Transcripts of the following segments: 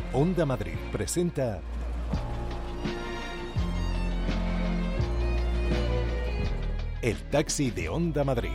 Onda Madrid presenta El Taxi de Onda Madrid.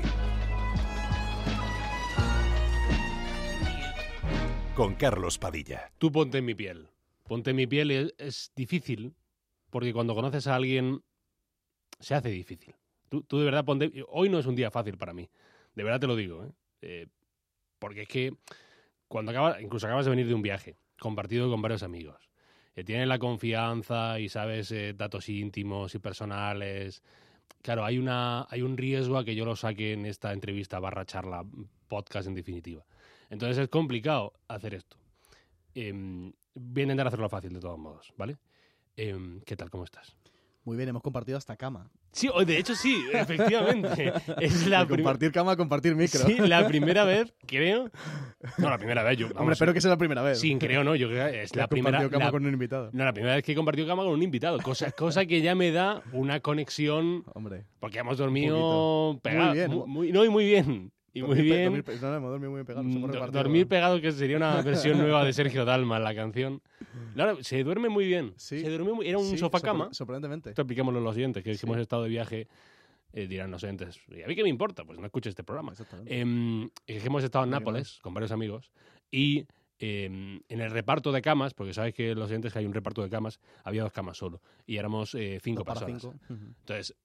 Con Carlos Padilla. Tú ponte en mi piel. Ponte en mi piel es difícil, porque cuando conoces a alguien se hace difícil. Tú de verdad ponte... Hoy no es un día fácil para mí. De verdad te lo digo, porque es que cuando incluso acabas de venir de un viaje compartido con varios amigos, tienes la confianza y sabes datos íntimos y personales. Claro, hay un riesgo a que yo lo saque en esta entrevista / charla, podcast en definitiva. Entonces es complicado hacer esto. Voy a intentar hacerlo fácil de todos modos, ¿vale? ¿Qué tal? ¿Cómo estás? Muy bien, hemos compartido hasta cama. Sí, de hecho sí, efectivamente. Es compartir cama, compartir micro. Sí, la primera vez, creo. No, la primera vez. Hombre, espero que sea la primera vez. Sí, creo, no. Yo creo que es la primera. Compartido cama con un invitado. No, la primera vez que he compartido cama con un invitado. Cosa que ya me da una conexión. Hombre. Porque hemos dormido pegados. Muy bien. Muy bien. Y muy bien. Hemos dormido muy pegados. Dormir pegado, que sería una versión nueva de Sergio Dalma, la canción. Claro, se duerme muy bien. Sí. Se duerme era un sofá-cama. Sorprendentemente. Esto expliquémoslo a los oyentes, que hemos estado de viaje. Dirán los oyentes, ¿y a mí qué me importa? Pues no escuches este programa. Hemos estado en Nápoles con varios amigos y en el reparto de camas, porque sabes que los oyentes que hay un reparto de camas, había 2 camas solo y éramos 5 personas. 5. Entonces,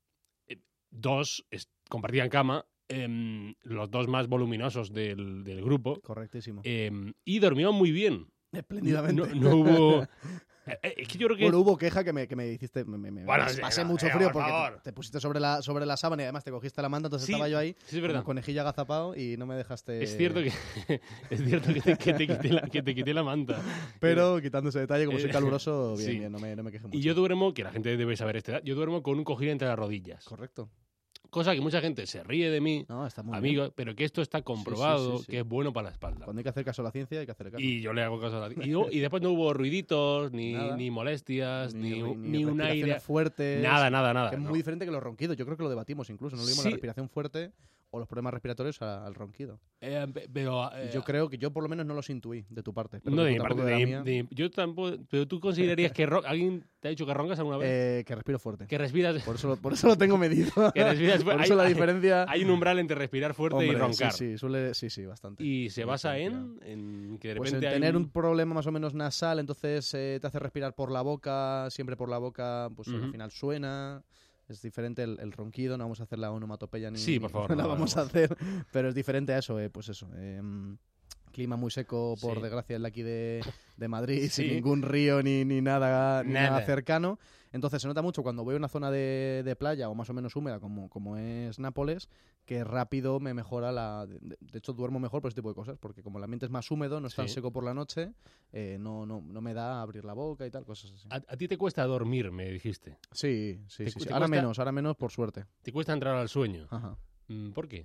2 compartían cama, los 2 más voluminosos del grupo. Correctísimo. Y dormían muy bien. Espléndidamente. No hubo... Es que yo creo que... Bueno, hubo queja que me hiciste... pasé mucho frío porque favor. te pusiste sobre la sábana y además te cogiste la manta, entonces Sí, estaba yo ahí sí, es verdad. como conejilla agazapado y no me dejaste... Es cierto que te quité la manta. Pero quitando ese detalle, como soy caluroso, bien, sí. bien, no me quejé mucho. Y yo duermo, que la gente debe saber yo duermo con un cojín entre las rodillas. Correcto. Cosa que mucha gente se ríe de mí, No, está muy amigo, bien. pero que esto está comprobado, Sí. que es bueno para la espalda. Cuando hay que hacer caso a la ciencia, hay que hacer caso. Y yo le hago caso a la ciencia. Y después no hubo ruiditos, ni molestias, ni un aire fuerte. Nada. Que es muy diferente que los ronquidos. Yo creo que lo debatimos incluso. No le dimos la respiración fuerte o los problemas respiratorios al ronquido. Pero yo creo que yo por lo menos no los intuí de tu parte. No de mi parte. Yo tampoco. Pero tú considerarías que alguien te ha dicho que roncas alguna vez. Que respiro fuerte. Que respiras. Por eso lo tengo medido. Que respiras fuerte. Por eso la diferencia. Hay un umbral entre respirar fuerte y roncar. Sí, bastante. Y se basa en que de repente pues en tener un problema más o menos nasal, entonces te hace respirar por la boca, siempre por la boca, pues al final suena. Es diferente el ronquido, no vamos a hacer la onomatopeya Sí, por favor. No la vamos a hacer, pero es diferente a eso, pues eso. Clima muy seco, por desgracia, el de aquí de Madrid, sin ningún río ni nada cercano. Entonces se nota mucho cuando voy a una zona de playa o más o menos húmeda como es Nápoles, que rápido me mejora de hecho duermo mejor por ese tipo de cosas, porque como el ambiente es más húmedo, no es tan seco por la noche, no me da a abrir la boca y tal, cosas así. ¿A ti te cuesta dormir, me dijiste? Sí. Ahora menos, por suerte. ¿Te cuesta entrar al sueño? Ajá. ¿Por qué?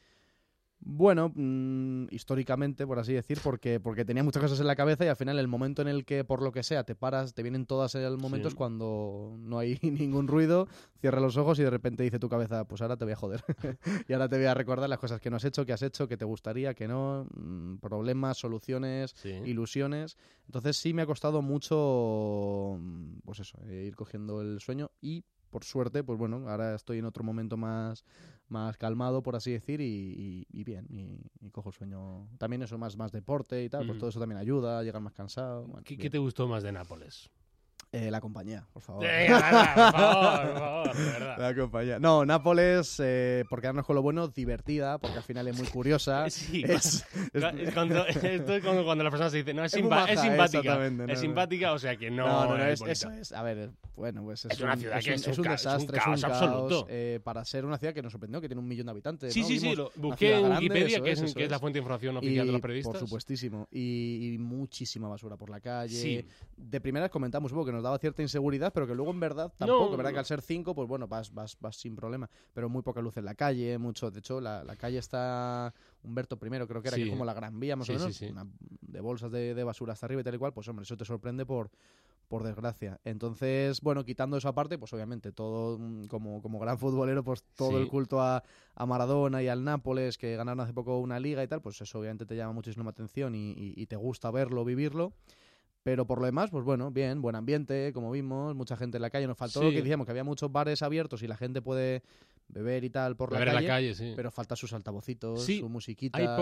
Bueno, históricamente, por así decir, porque tenía muchas cosas en la cabeza y al final el momento en el que, por lo que sea, te paras, te vienen todas en el momento es cuando no hay ningún ruido, cierras los ojos y de repente dice tu cabeza, pues ahora te voy a joder. Y ahora te voy a recordar las cosas que no has hecho, que has hecho, que te gustaría, que no, problemas, soluciones, ilusiones. Entonces sí me ha costado mucho, pues eso, ir cogiendo el sueño y... Por suerte, pues bueno, ahora estoy en otro momento más calmado, por así decir, y bien, y cojo sueño. También eso, más deporte y tal, pues todo eso también ayuda a llegar más cansado. Bueno, ¿Qué te gustó más de Nápoles? La compañía, por favor. Por favor, de verdad. La compañía. No, Nápoles, por quedarnos con lo bueno, divertida, porque al final es muy curiosa. Sí, esto es cuando la persona se dice, no, es simpática. Es simpática, o sea que no es eso es. A ver, bueno, pues es una ciudad que es un desastre, es un caos absoluto. Para ser una ciudad que nos sorprendió, que tiene 1 millón de habitantes. Sí, lo busqué en Wikipedia, que es la fuente de información oficial de los periodistas. Por supuestísimo. Y muchísima basura por la calle. Sí. De primeras comentamos un poco que nos daba cierta inseguridad, pero que luego en verdad tampoco, ¿verdad? Que al ser 5, pues bueno, vas sin problema. Pero muy poca luz en la calle, mucho. De hecho, la calle está Humberto I, creo que era, que es como la Gran Vía, más o menos, de bolsas de basura hasta arriba y tal y cual, pues hombre, eso te sorprende por desgracia. Entonces, bueno, quitando esa parte, pues obviamente todo, como gran futbolero, pues todo el culto a Maradona y al Nápoles, que ganaron hace poco una liga y tal, pues eso obviamente te llama muchísimo la atención y te gusta verlo, vivirlo. Pero por lo demás, pues bueno, bien, buen ambiente, como vimos, mucha gente en la calle. Nos faltó Sí. lo que decíamos, que había muchos bares abiertos y la gente puede beber y tal por Beber la en calle, la calle, sí. pero falta sus altavocitos, Sí, su musiquita, Hay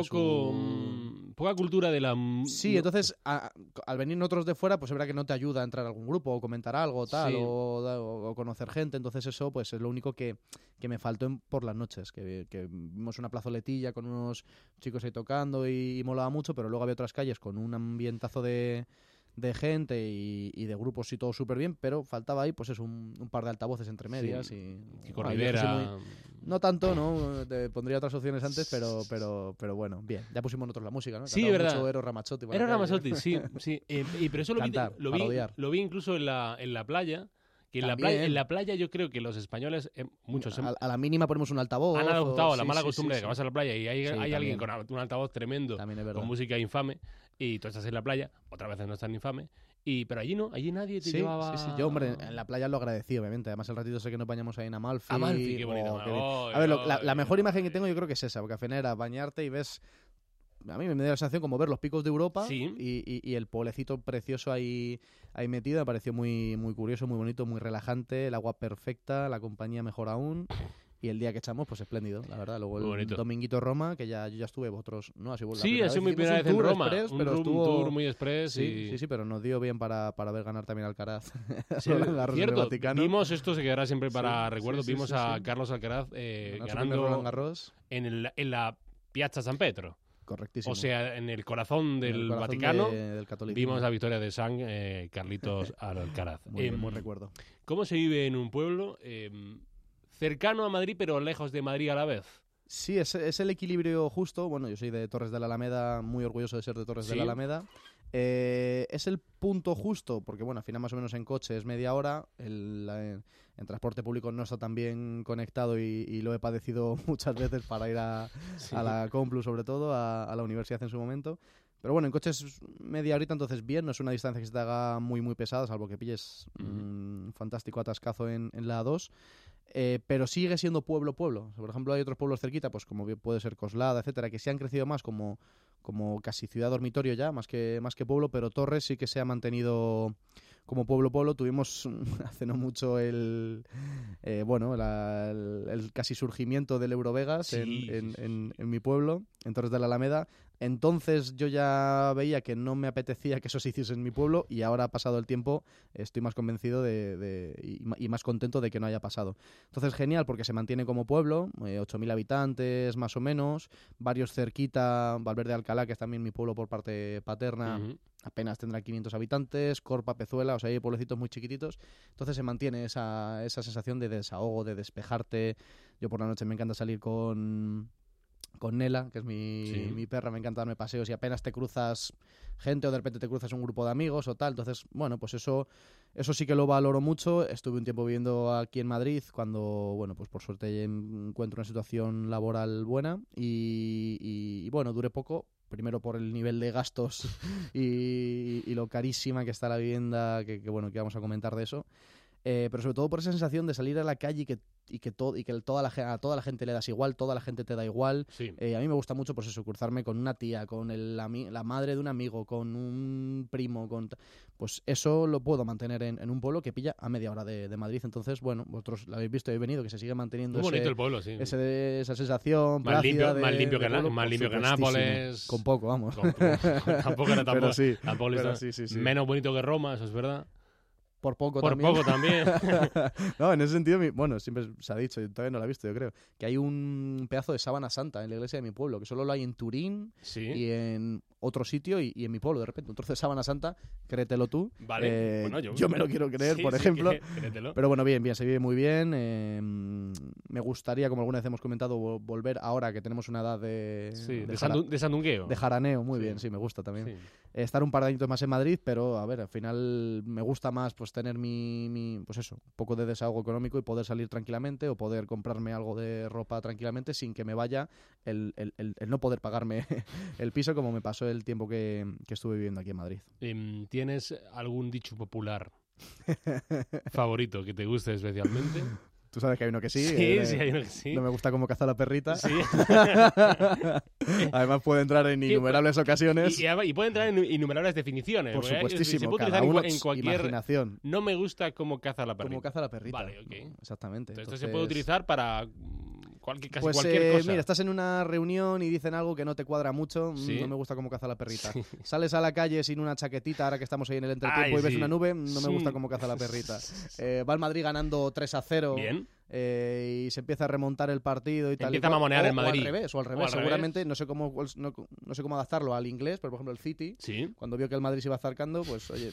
su... poca cultura de la... Sí, entonces al venir nosotros de fuera, pues es verdad que no te ayuda a entrar a algún grupo o comentar algo tal, Sí. o conocer gente, entonces eso pues es lo único que me faltó por las noches, que vimos una plazoletilla con unos chicos ahí tocando y molaba mucho, pero luego había otras calles con un ambientazo de gente y de grupos y todo súper bien, pero faltaba ahí pues es un par de altavoces entre medias Sí. y Kiko bueno, yo que soy Rivera... muy- no tanto, ¿no? Te pondría otras opciones antes, pero bueno, bien. Ya pusimos nosotros la música, ¿no? Sí, Cantaba verdad. mucho Eros Ramazzotti por la Era calle. Ramazzotti, sí, sí. Pero eso Cantar, parodiar. lo vi incluso en la playa. Que También. en la playa yo creo que los españoles, muchos, A la mínima ponemos un altavoz. han adoptado la sí, mala sí, costumbre sí, de que sí. vas a la playa y hay Sí, alguien también. con un altavoz tremendo, También es verdad. con música infame, y tú estás en la playa, otras veces no es tan infame, pero allí no, allí nadie te Sí, llevaba... sí, sí. Yo, hombre, en la playa lo agradecí, obviamente. Además, el ratito sé que nos bañamos ahí en Amalfi. Amalfi, qué bonito. Oh, qué bien. Ay, A ver, la ay, mejor ay. imagen que tengo yo creo que es esa, porque al final era bañarte y ves... A mí me dio la sensación como ver los picos de Europa Sí. y el pueblecito precioso ahí metido. Me pareció muy, muy curioso, muy bonito, muy relajante. El agua perfecta, la compañía mejor aún. Y el día que echamos, pues espléndido, la verdad. Luego Muy el bonito. dominguito Roma, que yo ya estuve, vosotros no, así Sí, ha sido mi Hicimos primera un vez en tour Roma, express, un pero room estuvo... tour muy express. Sí, sí, pero nos dio bien para ver ganar también Alcaraz. Sí, Roland Garros en el cierto, Vaticano. vimos, esto se quedará siempre para Sí, recuerdo, sí, sí, vimos sí, a sí. Carlos Alcaraz Ganar su primer ganando Roland Garros. en la Piazza San Pedro, Correctísimo. o sea, en el corazón En el del corazón Vaticano. del catolicismo. Vimos la victoria de San Carlitos Alcaraz. Muy bien, buen recuerdo. ¿Cómo se vive en un pueblo cercano a Madrid, pero lejos de Madrid a la vez? Sí, es el equilibrio justo. Bueno, yo soy de Torres de la Alameda, muy orgulloso de ser de Torres de Sí. la Alameda. Es el punto justo, porque bueno, al final más o menos en coche es media hora. En transporte público no está tan bien conectado y lo he padecido muchas veces para ir a la Complu, sobre todo, a la universidad en su momento. Pero bueno, en coche es media horita, entonces bien, no es una distancia que se te haga muy, muy pesada, salvo que pilles un fantástico atascazo en la A2. Pero sigue siendo pueblo. O sea, por ejemplo, hay otros pueblos cerquita, pues como bien puede ser Coslada, etcétera, que sí han crecido más como casi ciudad dormitorio ya, más que pueblo, pero Torres sí que se ha mantenido como pueblo. Tuvimos hace no mucho el casi surgimiento del Eurovegas Sí, en mi pueblo, en Torres de la Alameda. Entonces yo ya veía que no me apetecía que eso se hiciese en mi pueblo y ahora ha pasado el tiempo, estoy más convencido y más contento de que no haya pasado. Entonces genial porque se mantiene como pueblo, 8.000 habitantes más o menos, varios cerquita, Valverde de Alcalá, que es también mi pueblo por parte paterna, apenas tendrá 500 habitantes, Corpa, Pezuela, o sea, hay pueblecitos muy chiquititos. Entonces se mantiene esa sensación de desahogo, de despejarte. Yo por la noche me encanta salir con Nela, que es mi perra, me encanta darme paseos y apenas te cruzas gente o de repente te cruzas un grupo de amigos o tal. Entonces, bueno, pues eso sí que lo valoro mucho. Estuve un tiempo viviendo aquí en Madrid cuando, bueno, pues por suerte encuentro una situación laboral buena y bueno, duré poco. Primero por el nivel de gastos y lo carísima que está la vivienda, que bueno, que vamos a comentar de eso. Pero sobre todo por esa sensación de salir a la calle y que a toda la gente le das igual, toda la gente te da igual. Sí. A mí me gusta mucho pues eso, cruzarme con una tía, con la madre de un amigo, con un primo, pues eso lo puedo mantener en un pueblo que pilla a media hora de Madrid. Entonces, bueno, vosotros lo habéis visto y habéis venido, que se sigue manteniendo Muy bonito el pueblo, sí. esa sensación Más limpio, plácida más limpio, de pueblo, más por limpio que supuestísimo. Nápoles. Con poco, vamos. Tampoco era Pero sí, tampoco pero está sí. menos bonito que Roma, eso es verdad. Por poco Por también. poco también. No, en ese sentido, bueno, siempre se ha dicho, y todavía no lo he visto, yo creo, que hay un pedazo de sábana santa en la iglesia de mi pueblo, que solo lo hay en Turín Sí. y en otro sitio y en mi pueblo, de repente. Un trozo de sábana santa, créetelo tú. Vale. Bueno, yo me lo quiero creer, Sí, por sí, ejemplo. créetelo. Pero bueno, bien, se vive muy bien. Me gustaría, como alguna vez hemos comentado, volver ahora que tenemos una edad de Sandungueo. de jaraneo. Muy Sí. bien, sí, me gusta también. Sí. Estar un par de años más en Madrid, pero a ver, al final me gusta más pues tener pues eso, un poco de desahogo económico y poder salir tranquilamente o poder comprarme algo de ropa tranquilamente sin que me vaya el no poder pagarme el piso, como me pasó el tiempo que estuve viviendo aquí en Madrid. ¿Tienes algún dicho popular favorito que te guste especialmente? Tú sabes que hay uno que sí. Sí, hay uno que sí. No me gusta cómo caza la perrita. Sí. Además puede entrar en innumerables ocasiones. Y puede entrar en innumerables definiciones. Por supuestísimo, se puede cada utilizar uno en cualquier... imaginación. No me gusta cómo caza la perrita. Como caza la perrita. Vale, ok. Exactamente. Esto se puede utilizar para casi pues, cualquier cosa. Mira, estás en una reunión y dicen algo que no te cuadra mucho. ¿Sí? No me gusta cómo caza la perrita. Sí. Sales a la calle sin una chaquetita, ahora que estamos ahí en el entretiempo y ves sí. una nube, no me gusta cómo caza la perrita. Va el Madrid ganando 3-0. Bien. Y se empieza a remontar el partido y tal. Empieza a mamonear el Madrid. O al revés. Seguramente, no sé cómo adaptarlo al inglés, pero por ejemplo el City, ¿Sí? cuando vio que el Madrid se iba acercando, pues oye,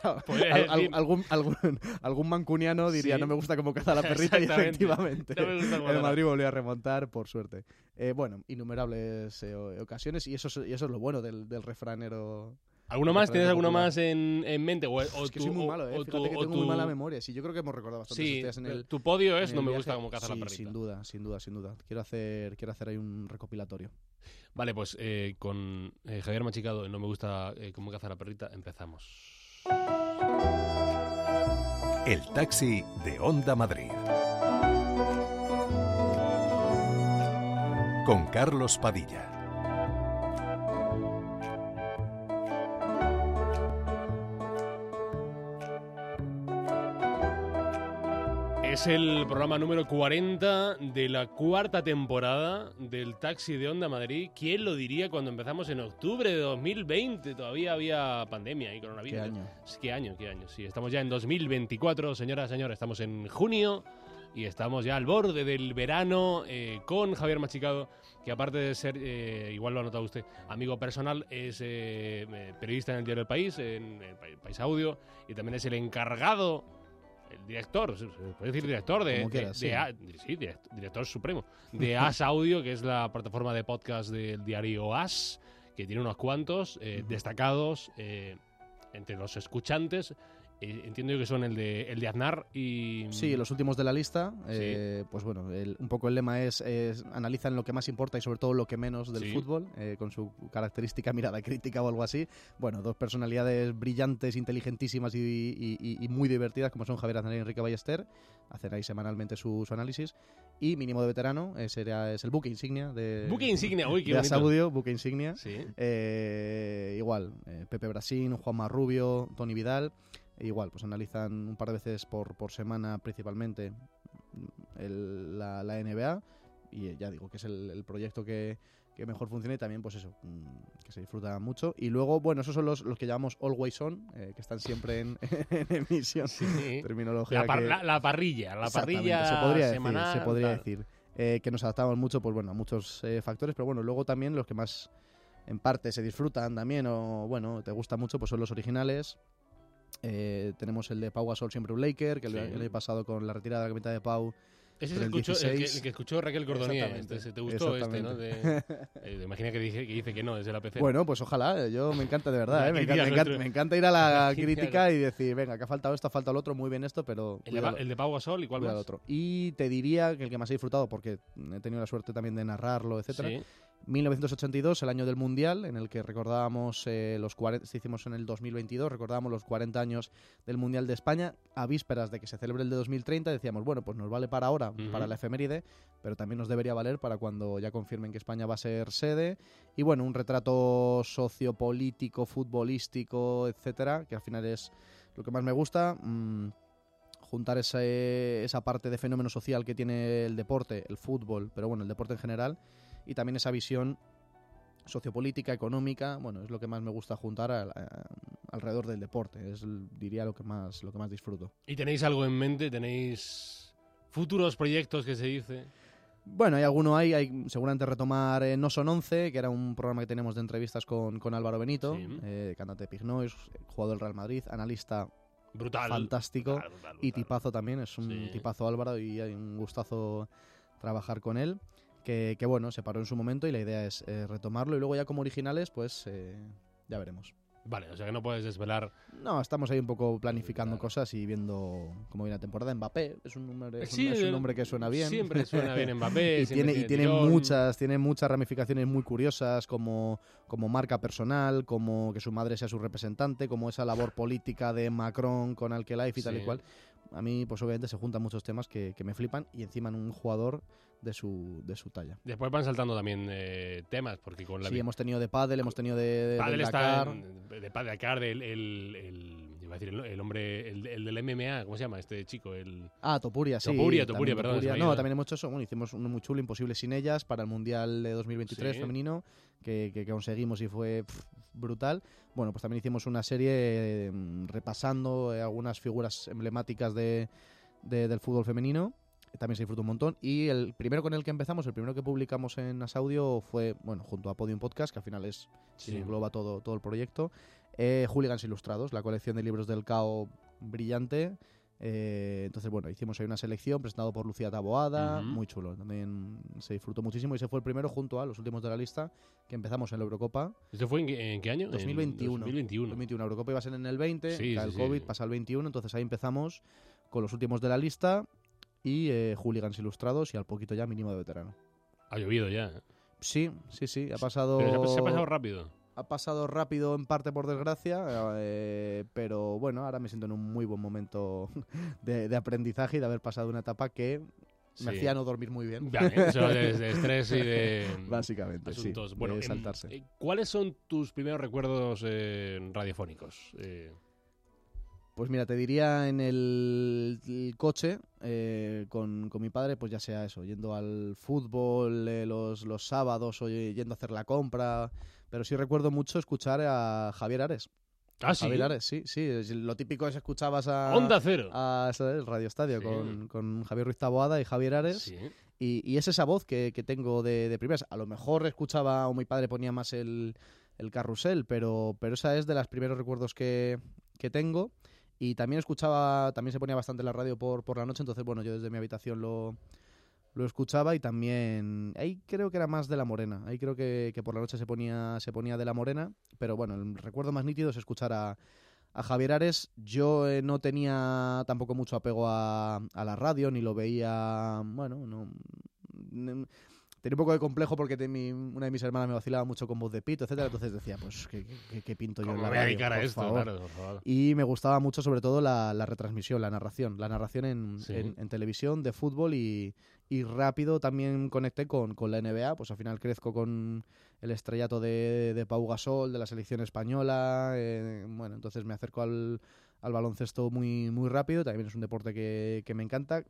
algún mancuniano diría, no me gusta cómo caza la perrita, y efectivamente no me gusta cómo el Madrid volvió a remontar, por suerte. Bueno, innumerables ocasiones, y eso es lo bueno del refranero. ¿Alguno más? ¿Tienes alguno más en mente? Es que soy muy malo, fíjate que tengo muy mala memoria. Sí, yo creo que hemos recordado bastante esos días en el... Tu podio es no me viaje. gusta cómo caza la perrita. Sin duda. Quiero hacer ahí un recopilatorio. Vale, pues con Javier Machicado, no me gusta cómo caza la perrita, empezamos. El taxi de Onda Madrid. Con Carlos Padilla. Es el programa número 40 de la cuarta temporada del Taxi de Onda Madrid. ¿Quién lo diría cuando empezamos en octubre de 2020? Todavía había pandemia y coronavirus. ¿Qué año? Sí, estamos ya en 2024, señoras y señores. Estamos en junio y estamos ya al borde del verano con Javier Machicado, que aparte de ser, igual lo ha notado usted, amigo personal, es periodista en el diario El País, en el País Audio, y también es el encargado... El director, se puede decir director director supremo de As Audio, que es la plataforma de podcast del diario As, que tiene unos cuantos destacados entre los escuchantes. Entiendo yo que son el de Aznar y... Sí, los últimos de la lista. Sí. Pues bueno, un poco el lema es analizan lo que más importa y sobre todo lo que menos del fútbol, con su característica mirada crítica o algo así. Bueno, dos personalidades brillantes, inteligentísimas y muy divertidas, como son Javier Aznar y Enrique Ballester. Hacen ahí semanalmente su análisis. Y Mínimo de Veterano, es el buque insignia de... Buque insignia, uy, qué bonito. Audio, buque insignia. Sí. Igual, Pepe Brasín, Juanma Rubio, Tony Vidal... Igual, pues analizan un par de veces por semana principalmente la NBA, y ya digo que es el proyecto que mejor funciona, y también pues eso, que se disfruta mucho. Y luego, bueno, esos son los que llamamos Always On, que están siempre en emisión. Sí. Terminología la parrilla semanal. Se podría decir. Que nos adaptamos mucho, pues bueno, a muchos factores, pero bueno, luego también los que más en parte se disfrutan también, o bueno, te gusta mucho, pues son los originales. Tenemos el de Pau Gasol, siempre un Laker, que el año pasado con la retirada de la mitad de Pau. Ese es el que escuchó Raquel Cordonier. ¿Te gustó ¿no? Imagina que dice que no, es el APC. Bueno, pues ojalá, yo me encanta de verdad, me encanta ir a la crítica y decir, venga, que ha faltado esto, ha faltado lo otro, muy bien esto, pero... El de Pau Gasol, ¿y cuál más? Otro. Y te diría que el que más he disfrutado, porque he tenido la suerte también de narrarlo, etcétera. Sí. 1982, el año del Mundial, en el que recordábamos los 40, hicimos en el 2022, recordábamos los 40 años del Mundial de España, a vísperas de que se celebre el de 2030, decíamos, bueno, pues nos vale para ahora, para la efeméride, pero también nos debería valer para cuando ya confirmen que España va a ser sede. Y bueno, un retrato sociopolítico, futbolístico, etcétera, que al final es lo que más me gusta. Juntar esa parte de fenómeno social que tiene el deporte, el fútbol, pero bueno, el deporte en general, y también esa visión sociopolítica, económica, bueno, es lo que más me gusta juntar alrededor del deporte, diría lo que más disfruto. ¿Y tenéis algo en mente? ¿Tenéis futuros proyectos que se dice? Bueno, hay alguno hay seguramente retomar No Son 11, que era un programa que tenemos de entrevistas con Álvaro Benito, cantante de Pig Noise, jugador del Real Madrid, analista brutal, fantástico, brutal. Y tipazo también, es un tipazo Álvaro, y hay un gustazo trabajar con él. Que bueno, se paró en su momento y la idea es retomarlo, y luego ya como originales pues ya veremos. Vale, o sea que no puedes desvelar. No, estamos ahí un poco planificando cosas y viendo cómo viene la temporada. Mbappé es un nombre que suena bien. Siempre suena bien Mbappé. tiene muchas ramificaciones muy curiosas, como marca personal, como que su madre sea su representante, como esa labor política de Macron con Alkelife y tal y cual. a mí pues obviamente se juntan muchos temas que me flipan y encima en un jugador de su talla. Después van saltando también temas, porque con la... Sí, hemos tenido de pádel, hemos tenido de pádel Dakar. De pádel Dakar, iba a decir el hombre, el del MMA, ¿cómo se llama este chico? Topuria, sí. Topuria, también perdón. No, también hemos hecho eso. Bueno, hicimos uno muy chulo, Imposible sin ellas, para el Mundial de 2023 femenino, que conseguimos y fue brutal. Bueno, pues también hicimos una serie repasando algunas figuras emblemáticas del fútbol femenino. También se disfrutó un montón. Y el primero con el que empezamos, el primero que publicamos en Asaudio fue, bueno, junto a Podium Podcast, que al final engloba todo el proyecto, Hooligans Ilustrados, la colección de libros del CAO brillante. Entonces, bueno, hicimos ahí una selección presentado por Lucía Taboada, muy chulo. También se disfrutó muchísimo y ese fue el primero junto a los últimos de la lista que empezamos en la Eurocopa. ¿Esto fue en qué año? 2021. 2021. La Eurocopa iba a ser en el 20, sí, el COVID pasa al 21, entonces ahí empezamos con los últimos de la lista y Hooligans Ilustrados y al poquito ya mínimo de veterano. Ha llovido ya. Sí, ha pasado... Pero se ha pasado rápido. Ha pasado rápido en parte por desgracia, pero bueno, ahora me siento en un muy buen momento de aprendizaje y de haber pasado una etapa que me hacía no dormir muy bien. Eso de estrés y de básicamente, asuntos. Sí, bueno, de saltarse. ¿Cuáles son tus primeros recuerdos radiofónicos? Pues mira, te diría en el coche con mi padre, pues ya sea eso, yendo al fútbol los sábados o yendo a hacer la compra, pero sí recuerdo mucho escuchar a Javier Ares. Ah, sí. Javier Ares, sí. Lo típico es escuchabas a Onda Cero. A el Radio Estadio con Javier Ruiz Taboada y Javier Ares. Sí. Y es esa voz que tengo de primeras. A lo mejor escuchaba o mi padre ponía más el carrusel, pero esa es de los primeros recuerdos que tengo. Y también se ponía bastante la radio por la noche, entonces bueno, yo desde mi habitación lo escuchaba y también ahí creo que era más de La Morena, ahí creo que por la noche se ponía de La Morena, pero bueno, el recuerdo más nítido es escuchar a Javier Ares. Yo no tenía tampoco mucho apego a la radio, ni lo veía, bueno, tenía un poco de complejo porque una de mis hermanas me vacilaba mucho con voz de pito, etcétera. Entonces decía, pues, ¿qué pinto yo en la radio? Me voy a dedicar a esto, favor. claro, por favor. Y me gustaba mucho, sobre todo, la retransmisión, la narración. La narración en televisión de fútbol y rápido también conecté con la NBA. Pues al final crezco con el estrellato de Pau Gasol, de la selección española. Bueno, entonces me acerco al baloncesto muy, muy rápido. También es un deporte que me encanta.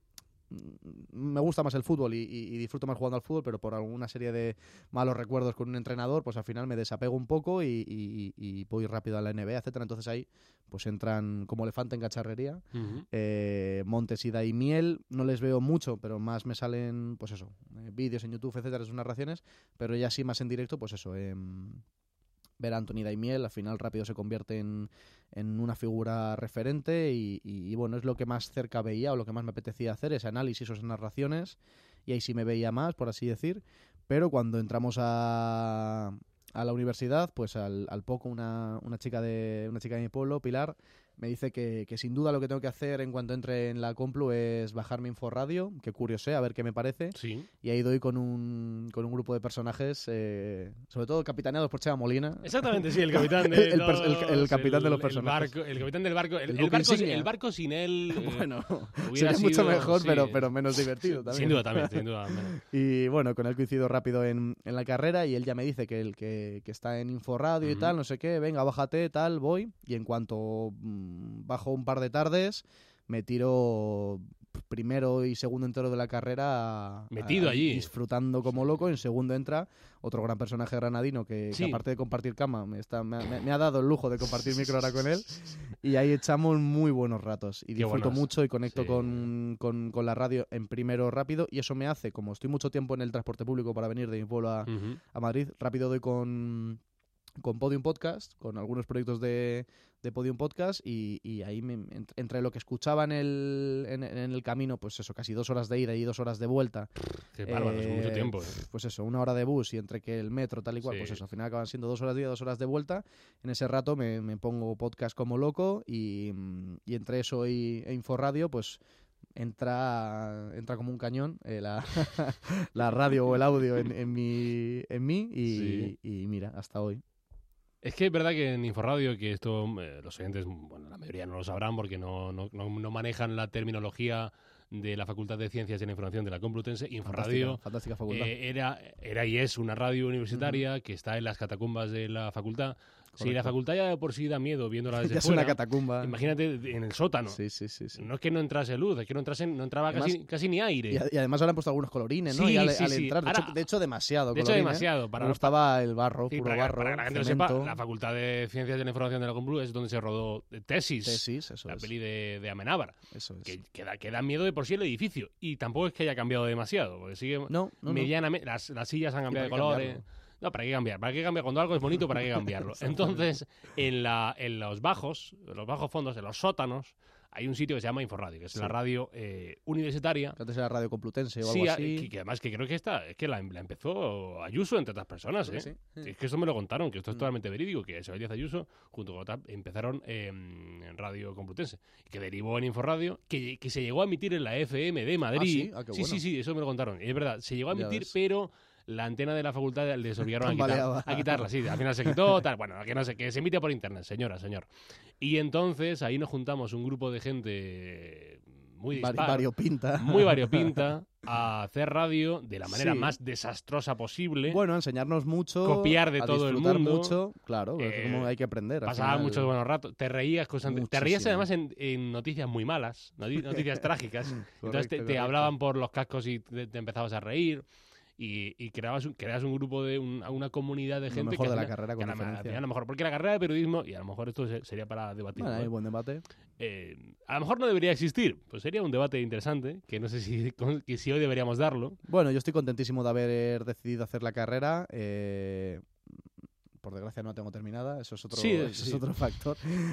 Me gusta más el fútbol y disfruto más jugando al fútbol, pero por alguna serie de malos recuerdos con un entrenador, pues al final me desapego un poco y voy rápido a la NBA, etcétera. Entonces ahí pues entran como elefante en cacharrería. Montes, Ida y Miel, no les veo mucho, pero más me salen, pues eso, vídeos en YouTube, etcétera, sus narraciones, pero ya sí más en directo, pues eso, ver a Anthony Daimiel al final rápido se convierte en una figura referente y bueno, es lo que más cerca veía o lo que más me apetecía hacer, ese análisis o esas narraciones, y ahí sí me veía más, por así decir. Pero cuando entramos a la universidad, pues al poco una chica de mi pueblo, Pilar, me dice que sin duda lo que tengo que hacer en cuanto entre en la Complu es bajarme Inforradio, que curiosé, a ver qué me parece. Sí. Y ahí doy con un grupo de personajes, sobre todo capitaneados por Chema Molina. Exactamente, sí, el capitán de el capitán de los personajes. El capitán del barco. El barco sin él. Bueno, sería mucho mejor, sí, pero menos divertido también. Sin duda menos. Y bueno, con él coincido rápido en la carrera y él ya me dice que está en Inforradio y tal, no sé qué, venga, bájate, tal, voy. Y en cuanto bajo un par de tardes, me tiro primero y segundo entero de la carrera metido allí, disfrutando como loco. En segundo entra otro gran personaje granadino que aparte de compartir cama me ha dado el lujo de compartir micro ahora con él, y ahí echamos muy buenos ratos y disfruto mucho y conecto con la radio en primero rápido, y eso me hace, como estoy mucho tiempo en el transporte público para venir de mi pueblo a Madrid, rápido doy con Podium Podcast, con algunos proyectos de Podium Podcast, y ahí entre lo que escuchaba en el camino, pues eso, casi 2 horas de ida y 2 horas de vuelta. Qué bárbaro, es mucho tiempo. Pues eso, 1 hora de bus y entre que el metro tal y cual, pues eso, al final acaban siendo 2 horas de ida, 2 horas de vuelta. En ese rato me pongo podcast como loco y entre eso e Inforradio, pues entra como un cañón la radio o el audio en mí y mira, hasta hoy. Es que es verdad que en Inforradio, que esto los oyentes, bueno, la mayoría no lo sabrán porque no manejan la terminología de la Facultad de Ciencias de la Información de la Complutense. Inforradio fantástica facultad. era y es una radio universitaria que está en las catacumbas de la facultad. Si la facultad ya de por sí da miedo viéndola desde Ya es fuera, una catacumba. imagínate en el sótano. Sí. No es que no entrase luz, es que no entraba Además, casi ni aire. Y además ahora han puesto algunos colorines, ¿no? Sí, y al sí. entrar, Ahora, de hecho demasiado. De hecho, colorines. demasiado. Me gustaba el barro, Sí, puro para barro, que la gente lo cemento. sepa, la Facultad de Ciencias de la Información de la Complu es donde se rodó Tesis, Eso la es. peli de Amenábar. Eso es. Que da miedo de por sí el edificio. Y tampoco es que haya cambiado demasiado, porque sigue No. medianamente. Las sillas han cambiado de colores. No, ¿para qué cambiar? ¿Para qué cambiar? Cuando algo es bonito, ¿para qué cambiarlo? Entonces, en los bajos fondos, en los sótanos, hay un sitio que se llama Inforradio, que es la radio universitaria. Que antes era Radio Complutense o Sí, algo así. que además que creo que es que la empezó Ayuso, entre otras personas, ¿eh? Sí. Es que esto me lo contaron, que esto es totalmente verídico, que Isabel Díaz Ayuso, junto con otra, empezaron en Radio Complutense, que derivó en Inforradio, que se llegó a emitir en la FM de Madrid. ¿Ah, sí? Qué bueno. Sí, eso me lo contaron. Es verdad, se llegó a Ya emitir, ves. pero la antena de la facultad les obligaron Tambaleaba. a quitarla, sí, al final se quitó, tal, bueno, que no sé, que se emite por internet, señor. Y entonces ahí nos juntamos un grupo de gente muy dispar, Variopinta. muy variopinta, a hacer radio de la manera Sí. más desastrosa posible. Bueno, enseñarnos mucho. Copiar de a todo el disfrutar mundo. mucho. Claro, es como hay que aprender. al Pasaba final. muchos buenos ratos, te reías constantemente. Te reías Muchísimo. además en noticias muy malas, noticias trágicas. Entonces te Correcto. hablaban por los cascos y te empezabas a reír. Y creas un grupo de una comunidad de Lo gente mejor que de al la final- carrera, que con al final- diferencia. a lo mejor, porque la carrera de periodismo, y a lo mejor esto sería para debatir, Bueno, hay buen debate. a lo mejor no debería existir, pues sería un debate interesante, que no sé que si hoy deberíamos darlo. Bueno, yo estoy contentísimo de haber decidido hacer la carrera. Por desgracia no la tengo terminada, eso es otro, Sí, eso sí. es otro factor.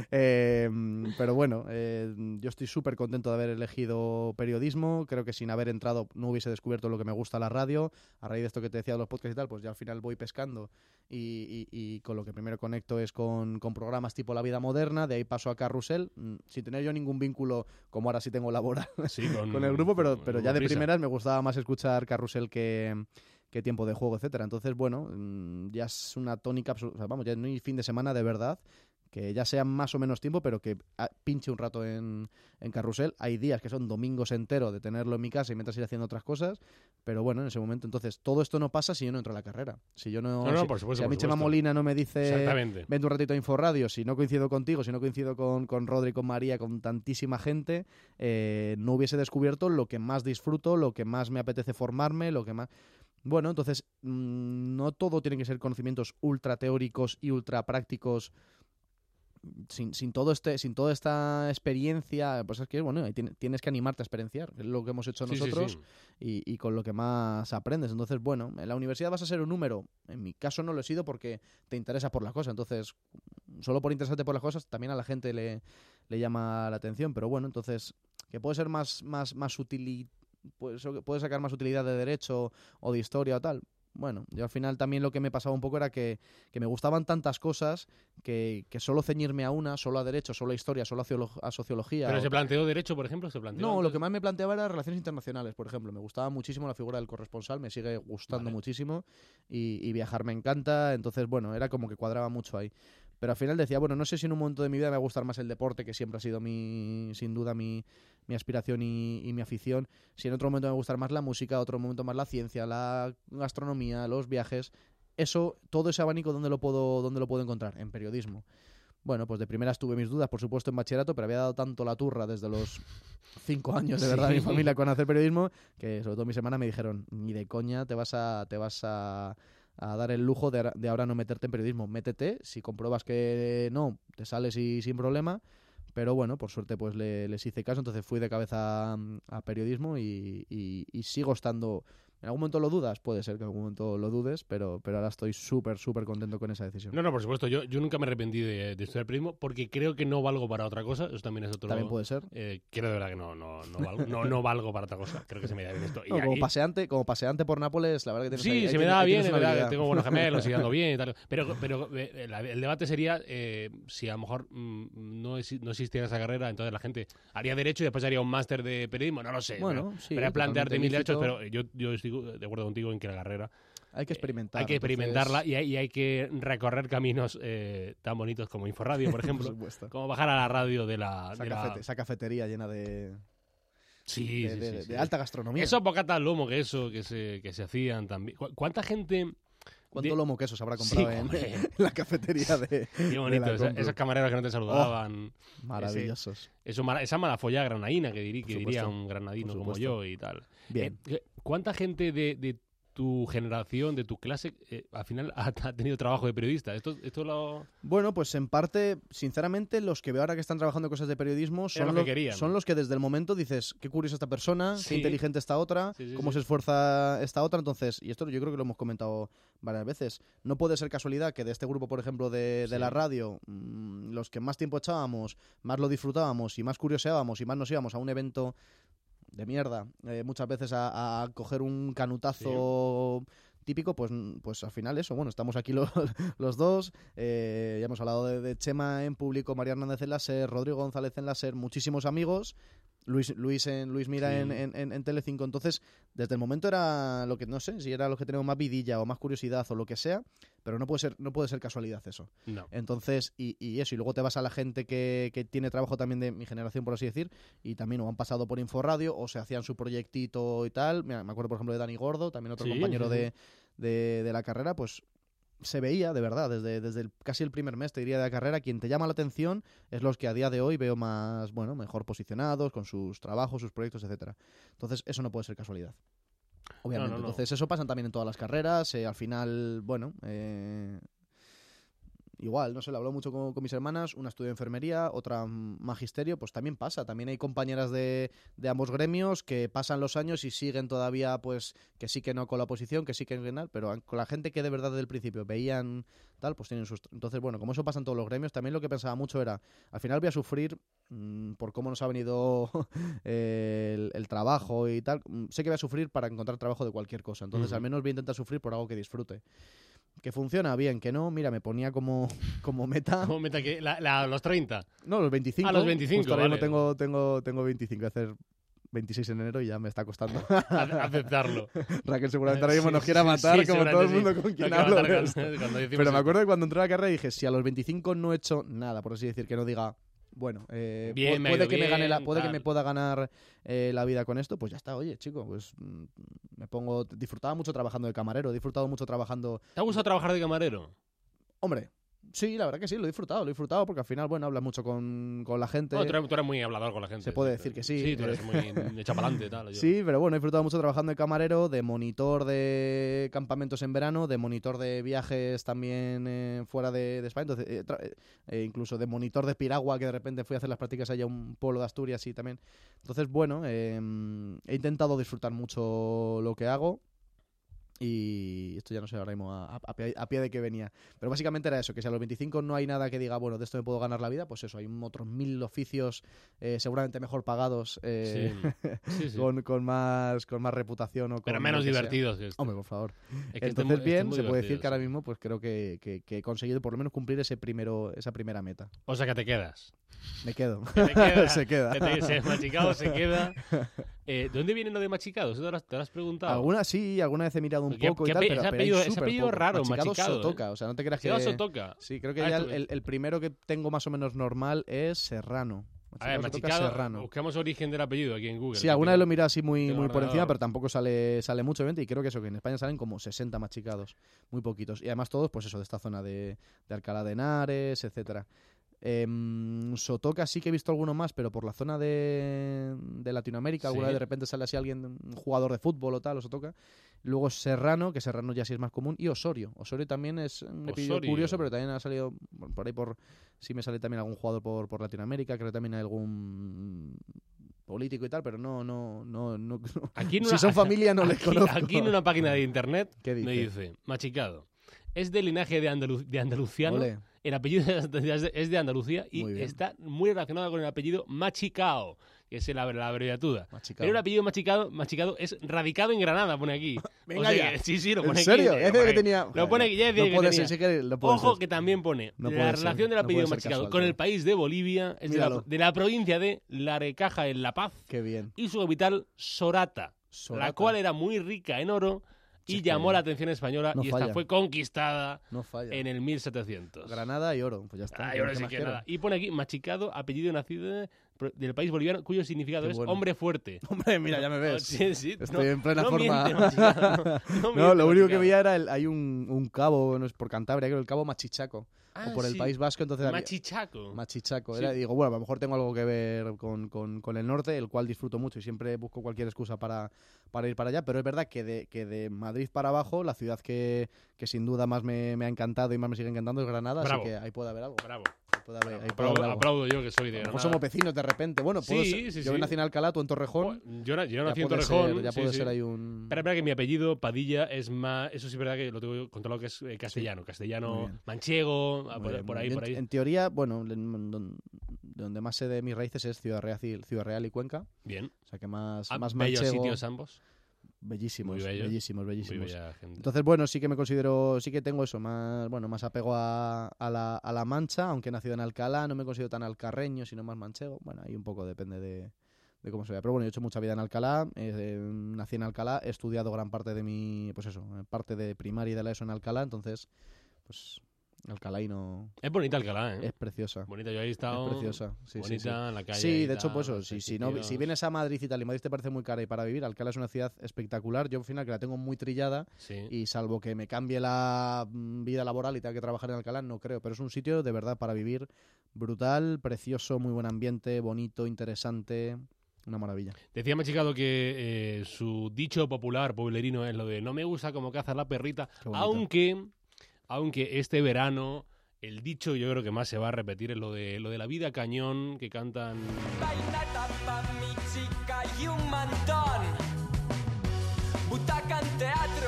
Pero bueno, yo estoy súper contento de haber elegido periodismo. Creo que sin haber entrado no hubiese descubierto lo que me gusta la radio. A raíz de esto que te decía de los podcasts y tal, pues ya al final voy pescando y con lo que primero conecto es con programas tipo La Vida Moderna, de ahí paso a Carrusel, sin tener yo ningún vínculo, como ahora sí tengo laboral Sí, con el grupo, pero con ya de Prisa. primeras me gustaba más escuchar Carrusel que tiempo de juego, etcétera. Entonces, bueno, ya es una tónica absoluta. O sea, vamos, ya no hay fin de semana de verdad que ya sea más o menos tiempo, pero que pinche un rato en Carrusel. Hay días que son domingos enteros de tenerlo en mi casa y mientras ir haciendo otras cosas, pero bueno, en ese momento. Entonces, todo esto no pasa si yo no entro a la carrera. Si yo no, No, si, por supuesto, si a mí por Chema supuesto. Molina no me dice Exactamente. vente un ratito a Inforradio, si no coincido contigo, si no coincido con Rodri, con María, con tantísima gente, no hubiese descubierto lo que más disfruto, lo que más me apetece formarme, lo que más... Bueno, entonces, no todo tiene que ser conocimientos ultra teóricos y ultra prácticos. Sin toda esta experiencia, pues es que bueno, ahí tienes que animarte a experienciar, es lo que hemos hecho Sí, sí, nosotros. sí. Y con lo que más aprendes. Entonces, bueno, en la universidad vas a ser un número. En mi caso no lo he sido porque te interesa por las cosas. Entonces, solo por interesarte por las cosas, también a la gente le llama la atención. Pero bueno, entonces, que puede ser más útil, puede sacar más utilidad de derecho o de historia o tal. Bueno, yo al final también lo que me pasaba un poco era que me gustaban tantas cosas que solo ceñirme a una, solo a derecho, solo a historia, solo a sociología. Pero se planteó derecho, por ejemplo, se planteó. No, antes? lo que más me planteaba era relaciones internacionales, por ejemplo. Me gustaba muchísimo la figura del corresponsal, me sigue gustando muchísimo y viajar me encanta. Entonces, bueno, era como que cuadraba mucho ahí. Pero al final decía, bueno, no sé si en un momento de mi vida me va a gustar más el deporte, que siempre ha sido sin duda mi aspiración y mi afición. Si en otro momento me va a gustar más la música, otro momento más la ciencia, la gastronomía, los viajes. Eso, todo ese abanico, ¿dónde lo puedo encontrar? En periodismo. Bueno, pues de primeras tuve mis dudas, por supuesto, en bachillerato, pero había dado tanto la turra desde los 5 años, de verdad, Sí. mi familia con hacer periodismo, que sobre todo mis hermanas me dijeron, ni de coña te vas a dar el lujo de ahora no meterte en periodismo. Métete, si compruebas que no, te sales y sin problema. Pero bueno, por suerte pues les hice caso, entonces fui de cabeza a periodismo y sigo estando... ¿En algún momento lo dudas? Puede ser que en algún momento lo dudes, pero ahora estoy súper contento con esa decisión. No, por supuesto. Yo nunca me arrepentí de estudiar periodismo porque creo que no valgo para otra cosa. Eso también es otro... También puede ser. Creo de verdad que no valgo para otra cosa. Creo que se me da bien esto. No, como paseante por Nápoles, la verdad que tienes Sí, ahí se me da ahí bien, tienes es una verdad, habilidad. tengo buenos gemelos y ando bien y tal. Pero el debate sería si a lo mejor no existiera esa carrera, entonces la gente haría derecho y después haría un máster de periodismo, no lo sé. Bueno, sí, pero plantearte totalmente mil derechos, lícito. pero yo estoy de acuerdo contigo en que la carrera Hay que experimentar. Hay que experimentarla y hay que recorrer caminos tan bonitos como Inforradio, por ejemplo. Por supuesto. Como bajar a la radio de la... Esa cafetería llena de... Sí, de alta gastronomía. Esos bocatas al lomo que se hacían también. ¿Cuánta gente... ¿Cuánto lomo queso se habrá comprado en la cafetería de... Qué bonito, esos camareros que no te saludaban. Maravillosos. Esa malafollá granaína que diría un granadino como yo y tal. Bien. ¿Cuánta gente de tu generación, de tu clase, al final ha tenido trabajo de periodista? ¿Esto lo...? Bueno, pues en parte, sinceramente, los que veo ahora que están trabajando cosas de periodismo son los que desde el momento dices, qué curiosa esta persona, qué inteligente esta otra, cómo se esfuerza esta otra. Entonces, y esto yo creo que lo hemos comentado varias veces, no puede ser casualidad que de este grupo, por ejemplo, de la radio, los que más tiempo echábamos, más lo disfrutábamos y más curioseábamos y más nos íbamos a un evento de mierda, muchas veces a coger un canutazo típico, pues al final eso, bueno, estamos aquí los dos, ya hemos hablado de Chema en público, María Hernández en la SER, Rodrigo González en la SER, muchísimos amigos, Luis Mira en Telecinco. Entonces, desde el momento era lo que, no sé, si era lo que tenemos más vidilla o más curiosidad o lo que sea, pero no puede ser casualidad eso. No. Entonces, y eso, y luego te vas a la gente que tiene trabajo también de mi generación, por así decir, y también o han pasado por Inforradio o se hacían su proyectito y tal. Mira, me acuerdo, por ejemplo, de Dani Gordo, también otro compañero de la carrera, pues se veía, de verdad, desde casi el primer mes, te diría, de la carrera, quien te llama la atención es los que a día de hoy veo más, bueno, mejor posicionados, con sus trabajos, sus proyectos, etcétera. Entonces, eso no puede ser casualidad. Obviamente. No. Entonces, eso pasa también en todas las carreras. Al final, bueno, igual, no sé, lo hablo mucho con mis hermanas, una estudia enfermería, otra magisterio, pues también pasa, también hay compañeras de ambos gremios que pasan los años y siguen todavía, pues, que sí que no con la oposición, que sí que no, pero con la gente que de verdad desde el principio veían tal, pues tienen sus... Entonces, bueno, como eso pasa en todos los gremios, también lo que pensaba mucho era, al final voy a sufrir por cómo nos ha venido el trabajo y tal, sé que voy a sufrir para encontrar trabajo de cualquier cosa, entonces al menos voy a intentar sufrir por algo que disfrute. Que funciona bien, que no, mira, me ponía como meta... ¿Cómo meta que los 30? No, los 25. Ah, los 25, justo ahora vale. mismo tengo 25, voy a hacer 26 en enero y ya me está costando aceptarlo. Raquel seguramente ahora mismo nos quiera matar como todo el mundo con quien hablo. Pero me acuerdo que cuando entré a la carrera dije, si a los 25 no he hecho nada, por así decir, que no diga... Bueno, puede que me pueda ganar la vida con esto, pues ya está, oye, chico, pues disfrutaba mucho trabajando de camarero, he disfrutado mucho trabajando... ¿Te ha gustado trabajar de camarero? Hombre, sí, la verdad que sí, lo he disfrutado porque al final, bueno, hablas mucho con la gente. No, tú eres muy hablador con la gente. Se puede decir que sí. Sí, tú eres muy echa pa'lante, tal. Sí, pero bueno, he disfrutado mucho trabajando de camarero, de monitor de campamentos en verano, de monitor de viajes también fuera de España, entonces incluso de monitor de piragua, que de repente fui a hacer las prácticas allá a un pueblo de Asturias y también. Entonces, bueno, he intentado disfrutar mucho lo que hago. Y esto ya no sé ahora mismo a pie de que venía. Pero básicamente era eso, que si a los 25 no hay nada que diga, bueno, de esto me puedo ganar la vida, pues eso, hay otros 1000 oficios seguramente mejor pagados sí. Con más reputación o con pero menos divertidos que Hombre, por favor. Es que entonces bien, se puede decir que ahora mismo pues creo que he conseguido por lo menos cumplir esa primera meta. O sea que te quedas. Me quedo. Se queda. Machicado se queda. ¿De dónde viene lo de machicado? ¿Te lo has preguntado? Alguna vez he mirado un poco y tal, pero ese apellido raro, machicado. Sotoca, o sea, no te creas que... Sotoca. Sí, creo que ya el primero que tengo más o menos normal es Serrano. Machicado, Serrano. Buscamos origen del apellido aquí en Google. Sí, alguna vez lo he mirado así muy por encima, pero tampoco sale mucho, obviamente, y creo que eso, que en España salen como 60 machicados, muy poquitos. Y además todos, pues eso, de esta zona de Alcalá de Henares, etcétera. Sotoca sí que he visto alguno más, pero por la zona de Latinoamérica, alguna vez de repente sale así alguien, un jugador de fútbol o tal, o Sotoca. Luego Serrano, que Serrano ya sí es más común, y Osorio. Osorio también es un apellido curioso, pero también ha salido por ahí sí me sale también algún jugador por Latinoamérica, creo que también hay algún político y tal, pero no aquí si son familia no les conozco. Aquí en una página de internet me dice, machicado, es de linaje de andaluciano. Olé. El apellido es de Andalucía y está muy relacionado con el apellido Machicao, que es la abreviatura. Pero el apellido Machicado es radicado en Granada, pone aquí. Venga, ya. Sí, lo pone aquí. ¿En serio? Aquí. Que tenía... Lo pone aquí, ya decía no que tenía. Ser, Ojo que también pone la relación del apellido Machicado con el país de Bolivia, es de la provincia de Larecaja en La Paz. Qué bien. Y su capital, Sorata, la cual era muy rica en oro y llamó la atención española no y falla. esta fue conquistada No falla. en el 1700. Granada y oro, pues ya está. Ah, y ahora ¿Qué sí más que quiero? nada. Y pone aquí machicado, apellido nacido del país boliviano, cuyo significado Qué es bueno. hombre fuerte. Hombre, mira, ya me ves. Sí, sí, Estoy en plena no forma. miente, Machicado, No, miente, lo único que Machicado. veía era hay un cabo, no es por Cantabria, creo, el cabo Machichaco. Ah, o por el sí. País Vasco, entonces había- Machichaco. Machichaco. Sí. Era, digo, bueno, a lo mejor tengo algo que ver con el norte, el cual disfruto mucho y siempre busco cualquier excusa para ir para allá, pero es verdad que de Madrid para abajo, la ciudad que sin duda más me ha encantado y más me sigue encantando es Granada, Bravo. así que ahí puede haber algo. Bravo. Ahí puede haber algo. Aplaudo yo que soy de A lo mejor Granada. somos vecinos de repente. Bueno, Sí, puedo ser- sí, yo sí. nací en Alcalá, tú en Torrejón. Yo nací en puede Torrejón. ser- ya sí, puede sí. ser ahí un... Espera, que mi apellido, Padilla, es más... Eso sí es verdad que lo tengo controlado que es castellano. Muy Castellano, bien. manchego, Muy por, bien, por muy ahí, bien. por ahí. En teoría, bueno, de donde más sé de mis raíces es Ciudad Real y Cuenca. Bien. O sea que más Bellos manchego. sitios ambos. Bellísimos, Muy bellos. bellísimos, Muy bellísimos. bella gente. Entonces, bueno, sí que me considero, sí que tengo eso, más apego a la Mancha, aunque he nacido en Alcalá, no me considero tan alcarreño, sino más manchego. Bueno, ahí un poco depende de cómo se vea. Pero bueno, yo he hecho mucha vida en Alcalá, nací en Alcalá, he estudiado gran parte de mi, pues eso, parte de primaria y de la ESO en Alcalá, entonces, pues, alcalaíno Es bonita Alcalá, ¿eh? es preciosa. Bonita, yo ahí he estado. Es preciosa, sí, bonita, sí, sí. en la calle. Sí, ahí de hecho, tal, pues eso, los si sitios. vienes a Madrid y tal, y Madrid te parece muy cara y para vivir, Alcalá es una ciudad espectacular. Yo al final que la tengo muy trillada Sí. y salvo que me cambie la vida laboral y tenga que trabajar en Alcalá, no creo, pero es un sitio de verdad para vivir brutal, precioso, muy buen ambiente, bonito, interesante, una maravilla. Decía Machicado que su dicho popular, pueblerino, es lo de no me gusta como caza la perrita, Qué bonito. aunque este verano el dicho yo creo que más se va a repetir es lo de la vida cañón que cantan. Bailata pa' mi chica y un mantón. Butaca en teatro.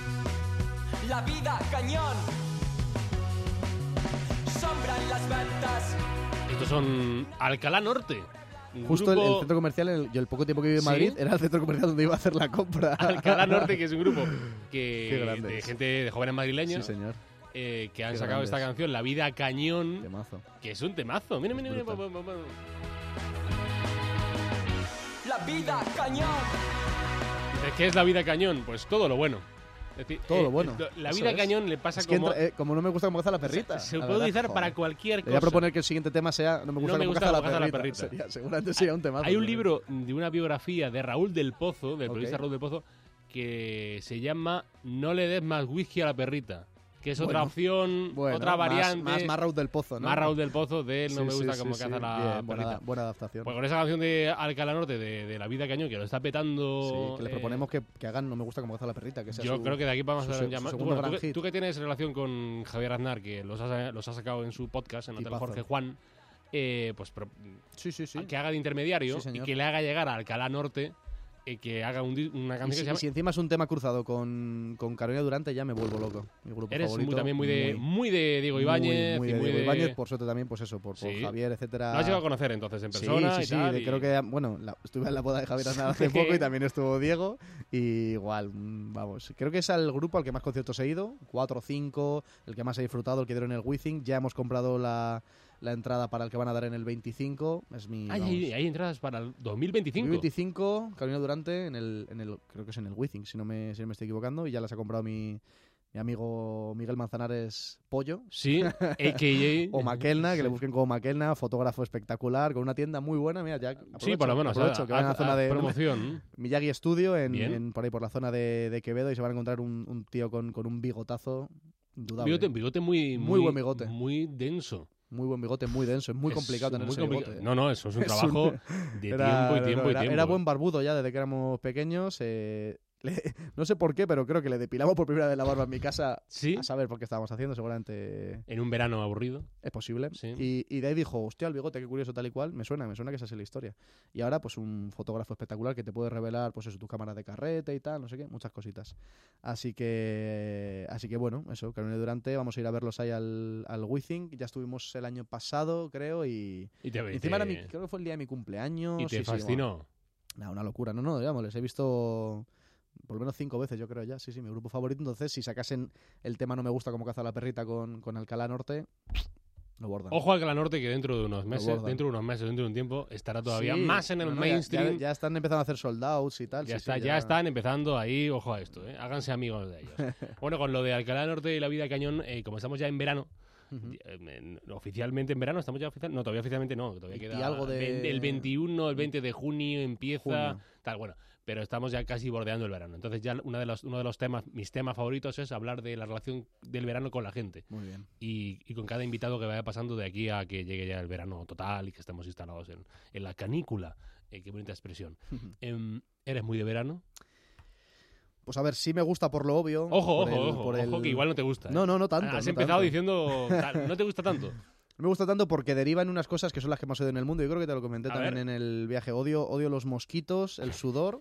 La vida cañón. Sombra en las ventas. Estos son Alcalá Norte. un Justo el grupo- centro comercial, yo el poco tiempo que viví en ¿Sí? Madrid, era el centro comercial donde iba a hacer la compra. Alcalá Norte, que es un grupo Qué grandes. de gente, de jóvenes madrileños, Sí, señor. que han Qué sacado esta grandes. canción, La vida cañón, Temazo. que es un temazo. Mira, mira, mira. Brutal. La vida cañón. ¿Qué es la vida cañón? Pues todo lo bueno. Es decir, Todo lo bueno. La Eso vida es. cañón le pasa Es que como... como no me gusta cómo caza la perrita. se la puede verdad, utilizar joder. para cualquier Le cosa. voy a proponer que el siguiente tema sea No me gusta No me cómo gusta caza cómo caza la la perrita. perrita. Seguramente sería un temazo. Hay un pero- libro de una biografía de Raúl del Pozo, del Ok. periodista Raúl del Pozo, que se llama No le des más whisky a la perrita, que es otra Bueno, opción, Bueno, otra variante. Más Raúl del Pozo, ¿no? Más Raúl del Pozo de él, no Sí, me sí, gusta sí, cómo sí. caza la Bien, perrita. buena adaptación. Pues con esa canción de Alcalá Norte, de La vida cañón, que lo está petando... Sí, que les proponemos que hagan No me gusta cómo caza la perrita. Que sea Yo su- creo que de aquí vamos a su hacer un se- su llamado. segundo Bueno, gran hit. tú que tienes relación con Javier Aznar, que los ha sacado en su podcast, en Hotel Tipazo. Jorge Juan, pues Sí, sí, sí. que haga de intermediario Sí, y señor. que le haga llegar a Alcalá Norte, que haga una Y canción que si, se llama... y si encima es un tema cruzado con Carolina Durante, ya me vuelvo loco. Mi grupo Eres favorito. también muy de Diego Ibáñez. Muy y de muy Diego de... Ibáñez, por suerte también, pues eso, por Sí. Javier, etcétera. Lo has llegado a conocer entonces en Sí, persona sí, y sí, tal. creo que, bueno, estuve en la boda de Javier Aznar hace poco y también estuvo Diego. Y igual, vamos, creo que es el grupo al que más conciertos he ido, 4 o 5, el que más he disfrutado, el que dieron en el Wizzing. Ya hemos comprado la entrada para el que van a dar en el 25. Es mi. Ay, vamos, hay entradas para el 2025. 2025, Carolina Durante, en el, creo que es en el Wizzing, si no me estoy equivocando, y ya las ha comprado mi amigo Miguel Manzanares Pollo. Sí, a.k.a. O Maquelna, que le busquen como Maquelna, fotógrafo espectacular, con una tienda muy buena. Mira, ya Sí, por lo menos. aprovecho, que van a la zona de promoción. Miyagi Studio, Bien. por ahí por la zona de Quevedo, y se van a encontrar un tío con un bigotazo indudable. Bigote muy buen bigote. Muy denso. Muy buen bigote, muy denso. Es muy Es complicado tener muy ese complicado. bigote. No, eso es un Es trabajo un- de Era- tiempo y tiempo y era- tiempo. Era buen barbudo ya desde que éramos pequeños. No sé por qué, pero creo que le depilamos por primera vez la barba en mi casa. Sí, A saber por qué estábamos haciendo, seguramente en un verano aburrido. es posible. Sí. Y de ahí dijo, hostia, el bigote, qué curioso, tal y cual. Me suena que esa es la historia. Y ahora, pues un fotógrafo espectacular que te puede revelar, pues eso, tu cámara de carrete y tal, no sé qué, muchas cositas. Así que bueno, eso, Carolina Durante, vamos a ir a verlos ahí al Wizzing. Ya estuvimos el año pasado, creo, y Y te, encima era creo que fue el día de mi cumpleaños. y te sí, fascinó. bueno, una locura. No, digamos, les he visto por lo menos 5 veces, yo creo ya. Sí, mi grupo favorito. Entonces, si sacasen el tema No me gusta como caza la perrita con Alcalá Norte, Lo bordan. Ojo al Gran Norte, que dentro de unos meses, bordan. dentro de un tiempo, estará todavía Sí, más en el no, mainstream. Ya están empezando a hacer sold outs y tal. Ya, sí, ya están empezando ahí, ojo a esto, ¿eh? Háganse amigos de ellos. Bueno, con lo de Alcalá del Norte y la vida de Cañón, como estamos ya en verano, Ujú. oficialmente en verano, estamos ya oficial. No, todavía oficialmente no, todavía Y queda algo de- el 21, el 20 de junio empieza, Junio. tal, bueno, pero estamos ya casi bordeando el verano. Entonces ya uno de los temas, mis temas favoritos es hablar de la relación del verano con la gente Muy bien. y con cada invitado que vaya pasando de aquí a que llegue ya el verano total y que estemos instalados en la canícula. Qué bonita expresión. ¿Eres muy de verano? Pues a ver, sí me gusta por lo obvio. Ojo, por ojo, que igual no te gusta. ¿eh? No tanto. Has no empezado tanto. diciendo, tal, no te gusta tanto. Me gusta tanto porque deriva en unas cosas que son las que más odio en el mundo. Yo creo que te lo comenté A también ver. en el viaje. Odio los mosquitos, el sudor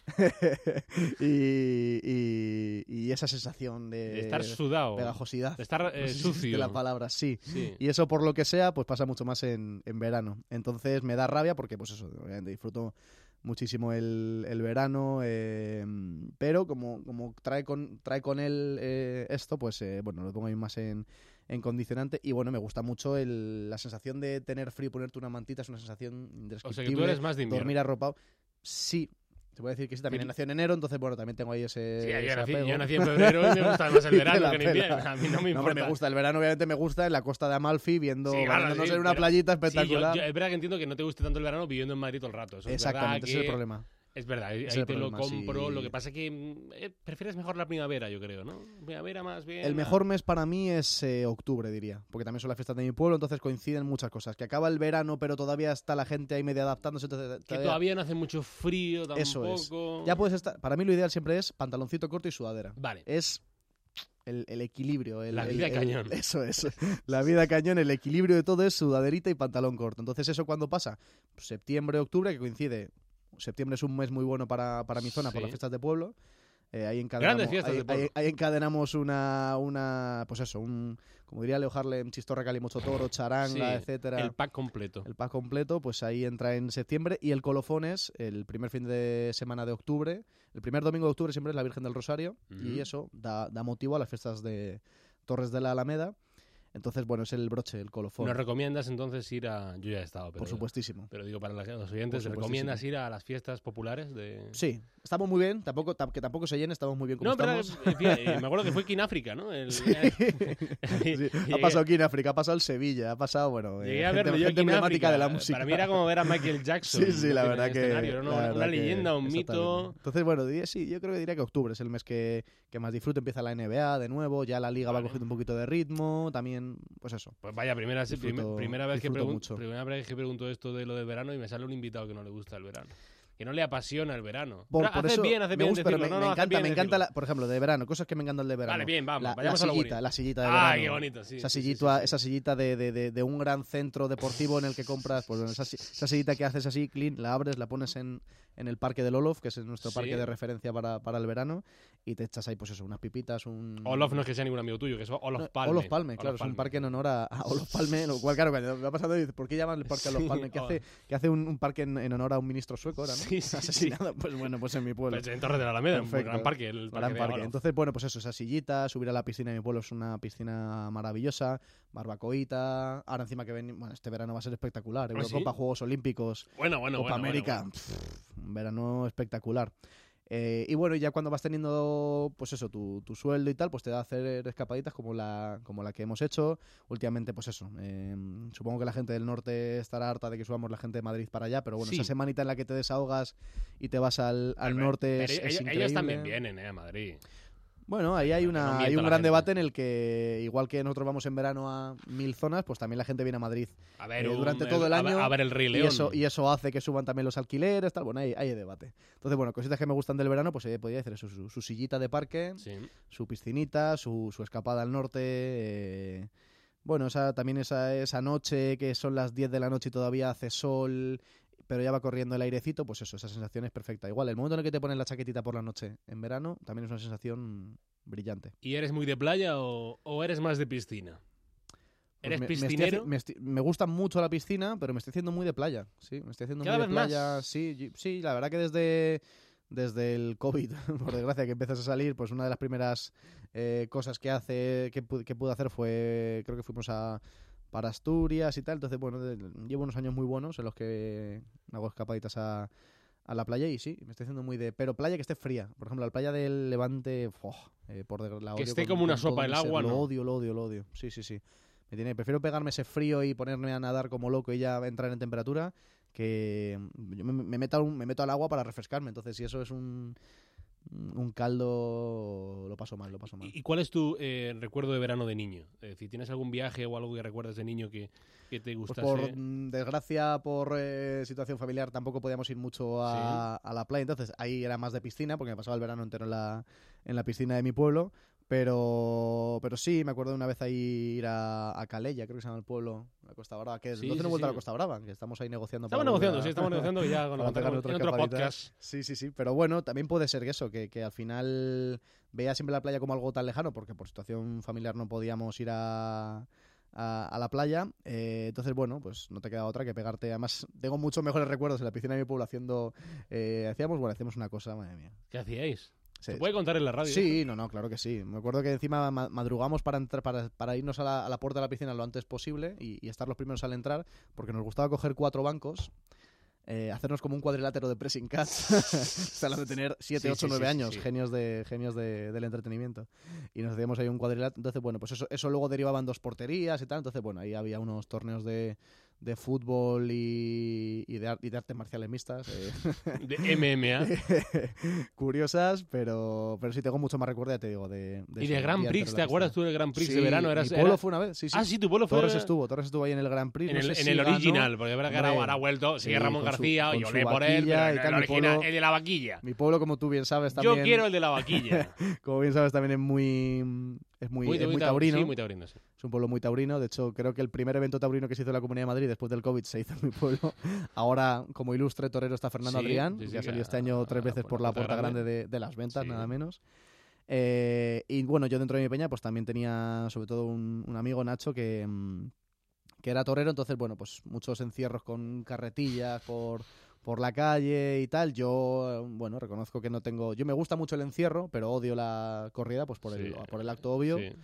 y esa sensación de Estar sudado, pegajosidad. de estar No sé si existe sucio. la palabra, sí. Sí. Y eso, por lo que sea, pues pasa mucho más en verano. Entonces me da rabia porque, pues eso, obviamente disfruto muchísimo el verano, pero como trae con él esto, pues bueno, lo pongo ahí más en condicionante. Y bueno, me gusta mucho la sensación de tener frío y ponerte una mantita, es una sensación O indescriptible. sea que tú eres más de invierno. Dormir arropado. Sí, te voy a decir que sí, también Sí. nací en enero, entonces bueno, también tengo ahí ese, Sí, ese apego. yo nací en febrero y me gusta más el Y te verano la que el pela. invierno. A mí no me No, importa. hombre, me gusta el verano, obviamente me gusta en la costa de Amalfi, bañándonos sí, en una pero- playita Sí, yo- espectacular. es verdad que entiendo que no te guste tanto el verano viviendo en Madrid todo el rato. Eso Exactamente, es ese es el verdad problema. Es verdad, ahí Ese es el te lo problema, compro. sí. Lo que pasa es que prefieres mejor la primavera, yo creo, ¿no? Primavera más bien. El mejor mes para mí es octubre, diría, porque también son las fiestas de mi pueblo, entonces coinciden muchas cosas. Que acaba el verano, pero todavía está la gente ahí medio adaptándose. Entonces Que todavía no hace mucho frío tampoco. Eso es. Ya puedes estar. Para mí lo ideal siempre es pantaloncito corto y sudadera. Vale. Es el equilibrio. La vida cañón. Eso es. La vida cañón, el equilibrio de todo es sudaderita y pantalón corto. Entonces, ¿eso cuándo pasa? Pues septiembre, octubre, que coincide. Septiembre es un mes muy bueno para mi zona, Sí. por las fiestas de pueblo. Ahí encadenamos, Grandes fiestas de pueblo. ahí encadenamos pues eso, como diría Leo Harlem, chistorra, calimocho, toro, charanga, Sí, etcétera. el pack completo. El pack completo, pues ahí entra en septiembre. Y el colofón es el primer fin de semana de octubre. El primer domingo de octubre siempre es la Virgen del Rosario. Y Ujú. eso da motivo a las fiestas de Torres de la Alameda. Entonces, bueno, es el broche, el colofón. ¿Nos recomiendas entonces ir a...? Yo ya he estado, pero... Por supuestísimo. Pero digo, para los oyentes, Por ¿recomiendas supuestísimo. ir a las fiestas populares de...? Sí, estamos muy bien. Que tampoco se llene, estamos muy bien como No, pero estamos. me acuerdo que fue aquí en África, ¿no? Sí, ha pasado aquí en África, ha pasado el Sevilla, ha pasado, bueno, Llegué a gente, verlo yo gente aquí en emblemática África. de la música. Para mí era como ver a Michael Jackson. Sí, la en verdad el que... escenario, ¿no? la Una verdad que- leyenda, un mito. exactamente. Entonces, bueno, yo creo que diría que octubre es el mes que más disfruto. Empieza la NBA de nuevo, ya la Liga va Vale. cogiendo un poquito de ritmo, también, pues eso. Pues vaya, primera vez que disfruto mucho. pregunto esto de lo del verano y me sale un invitado que no le gusta el verano. Que no le apasiona el verano. Por Pero eso hace me bien gusta, pero decirlo. me hace encanta, bien me encanta decirlo. por ejemplo, de verano, cosas que me encantan de verano. Vale, bien, vamos, la vayamos a lo bonito. sillita de verano. Ay, qué bonito, sí. Esa sí, sillita, sí, sí. esa sillita de un gran centro deportivo en el que compras, pues bueno, esa sillita que haces así, clean, la abres, la pones en el parque del Olof, que es nuestro Sí. parque de referencia para el verano, y te echas ahí, pues eso, unas pipitas, Olof no es que sea ningún amigo tuyo, que es Olof Palme. Olof Palme, claro, es un parque en honor a Olof Palme, lo cual, claro, cuando me va pasando, dices, ¿por qué llaman el parque Olof Sí, Palme? Que hace un parque en honor a un ministro sueco, ahora, ¿no? Sí, sí, Asesinado, pues bueno, pues en mi pueblo. Pues en Torres de la Alameda, un Perfecto. gran parque. El Gran de parque. Olof. Entonces, bueno, pues eso, esa sillita, subir a la piscina de mi pueblo es una piscina maravillosa, barbacoita, ahora encima que bueno, este verano va a ser espectacular, ¿Ah, Eurocopa, sí? Juegos Olímpicos, Bueno, Copa América, un verano espectacular. Y bueno, ya cuando vas teniendo, pues eso, tu sueldo y tal, pues te da a hacer escapaditas como la que hemos hecho. Últimamente, pues eso, supongo que la gente del norte estará harta de que subamos la gente de Madrid para allá, pero bueno, Sí. esa semanita en la que te desahogas y te vas al norte Pero es increíble. ellos también vienen, a Madrid. Bueno, ahí hay Para que no hay mienta un la gran gente. debate en el que, igual que nosotros vamos en verano a 1000 zonas, pues también la gente viene a Madrid A ver, durante todo el año. A ver el Rey y León. eso hace que suban también los alquileres, tal. Bueno, hay debate. Entonces, bueno, cositas que me gustan del verano, pues podría hacer eso, su sillita de parque, Sí. su piscinita, su escapada al norte. Bueno, también esa noche que son las 10 de la noche y todavía hace sol, pero ya va corriendo el airecito, pues eso, esa sensación es perfecta. Igual, el momento en el que te pones la chaquetita por la noche en verano también es una sensación brillante. ¿Y eres muy de playa o eres más de piscina? Pues ¿Eres me piscinero? me gusta mucho la piscina, pero me estoy haciendo muy de playa. Sí, me estoy haciendo ¿Cada muy de vez más? playa. Sí, la verdad que desde el COVID, por desgracia, que empiezas a salir, pues una de las primeras cosas que pude hacer fue, creo que fuimos a para Asturias y tal. Entonces, bueno, llevo unos años muy buenos en los que hago escapaditas a la playa y sí, me estoy haciendo muy de... Pero playa que esté fría. Por ejemplo, la playa del Levante, la odio. Que esté como una sopa el agua, lo ¿no? odio, lo odio, lo odio. Sí, sí, sí. Prefiero pegarme ese frío y ponerme a nadar como loco y ya entrar en temperatura que yo me meto al agua para refrescarme. Entonces, si eso es un caldo, lo paso mal. ¿Y cuál es tu recuerdo de verano de niño? Es decir, ¿tienes algún viaje o algo que recuerdas de niño que te Pues gustase? por desgracia, por situación familiar, tampoco podíamos ir mucho a la playa. Entonces, ahí era más de piscina, porque me pasaba el verano entero en la piscina de mi pueblo. Pero sí, me acuerdo de una vez ahí ir a Calella, creo que se llama el pueblo, la Costa Brava, que Sí, entonces no he sí, vuelto a sí. la Costa Brava, que estamos ahí negociando. Estamos negociando ya con para pegar en otra otro escapadita. podcast. Sí, pero bueno, también puede ser que eso, que al final veía siempre la playa como algo tan lejano, porque por situación familiar no podíamos ir a la playa, entonces bueno, pues no te queda otra que pegarte. Además tengo muchos mejores recuerdos en la piscina de mi pueblo haciendo hacíamos una cosa, madre mía. ¿Qué hacíais? Sí, ¿Se puede contar en la radio? sí, no, claro que sí. Me acuerdo que encima madrugamos para irnos a la puerta de la piscina lo antes posible y estar los primeros al entrar, porque nos gustaba coger 4 bancos, hacernos como un cuadrilátero de pressing catch, hasta de tener 7, 8, 9 años, sí. genios del entretenimiento. Y nos hacíamos ahí un cuadrilátero. Entonces, bueno, pues eso luego derivaba en 2 porterías y tal. Entonces, bueno, ahí había unos torneos de fútbol y de artes marciales mixtas. De MMA. Curiosas, pero sí tengo mucho más recuerdo, ya te digo, de ¿Y eso, de Grand día Prix? entero en ¿Te la acuerdas piscina. tú del Grand Prix Sí, de verano? mi pueblo fue una vez, sí. Ah, sí, tu pueblo fue... Torres estuvo ahí en el Grand Prix. En no sé el si ganó. original, porque es verdad que Hombre, ahora ha vuelto, sigue sí, Ramón con su- García, con yo su leí por él, vaquilla pero y tal, el mi original, pueblo- el de la vaquilla. Mi pueblo, como tú bien sabes, también... Yo quiero el de la vaquilla. Como bien sabes, también es muy taurino. Sí, muy taurino, sí. Es un pueblo muy taurino. De hecho, creo que el primer evento taurino que se hizo en la Comunidad de Madrid después del COVID se hizo en mi pueblo. Ahora, como ilustre torero, está Fernando Sí, Adrián, sí, que ha sí, salido este año 3 veces por la Puerta Grande de las Ventas, Sí. nada menos. Y bueno, yo dentro de mi peña pues también tenía sobre todo un amigo, Nacho, que era torero. Entonces, bueno, pues muchos encierros con carretillas por la calle y tal. Yo, bueno, reconozco que no tengo... Yo me gusta mucho el encierro, pero odio la corrida pues por el acto obvio. Sí.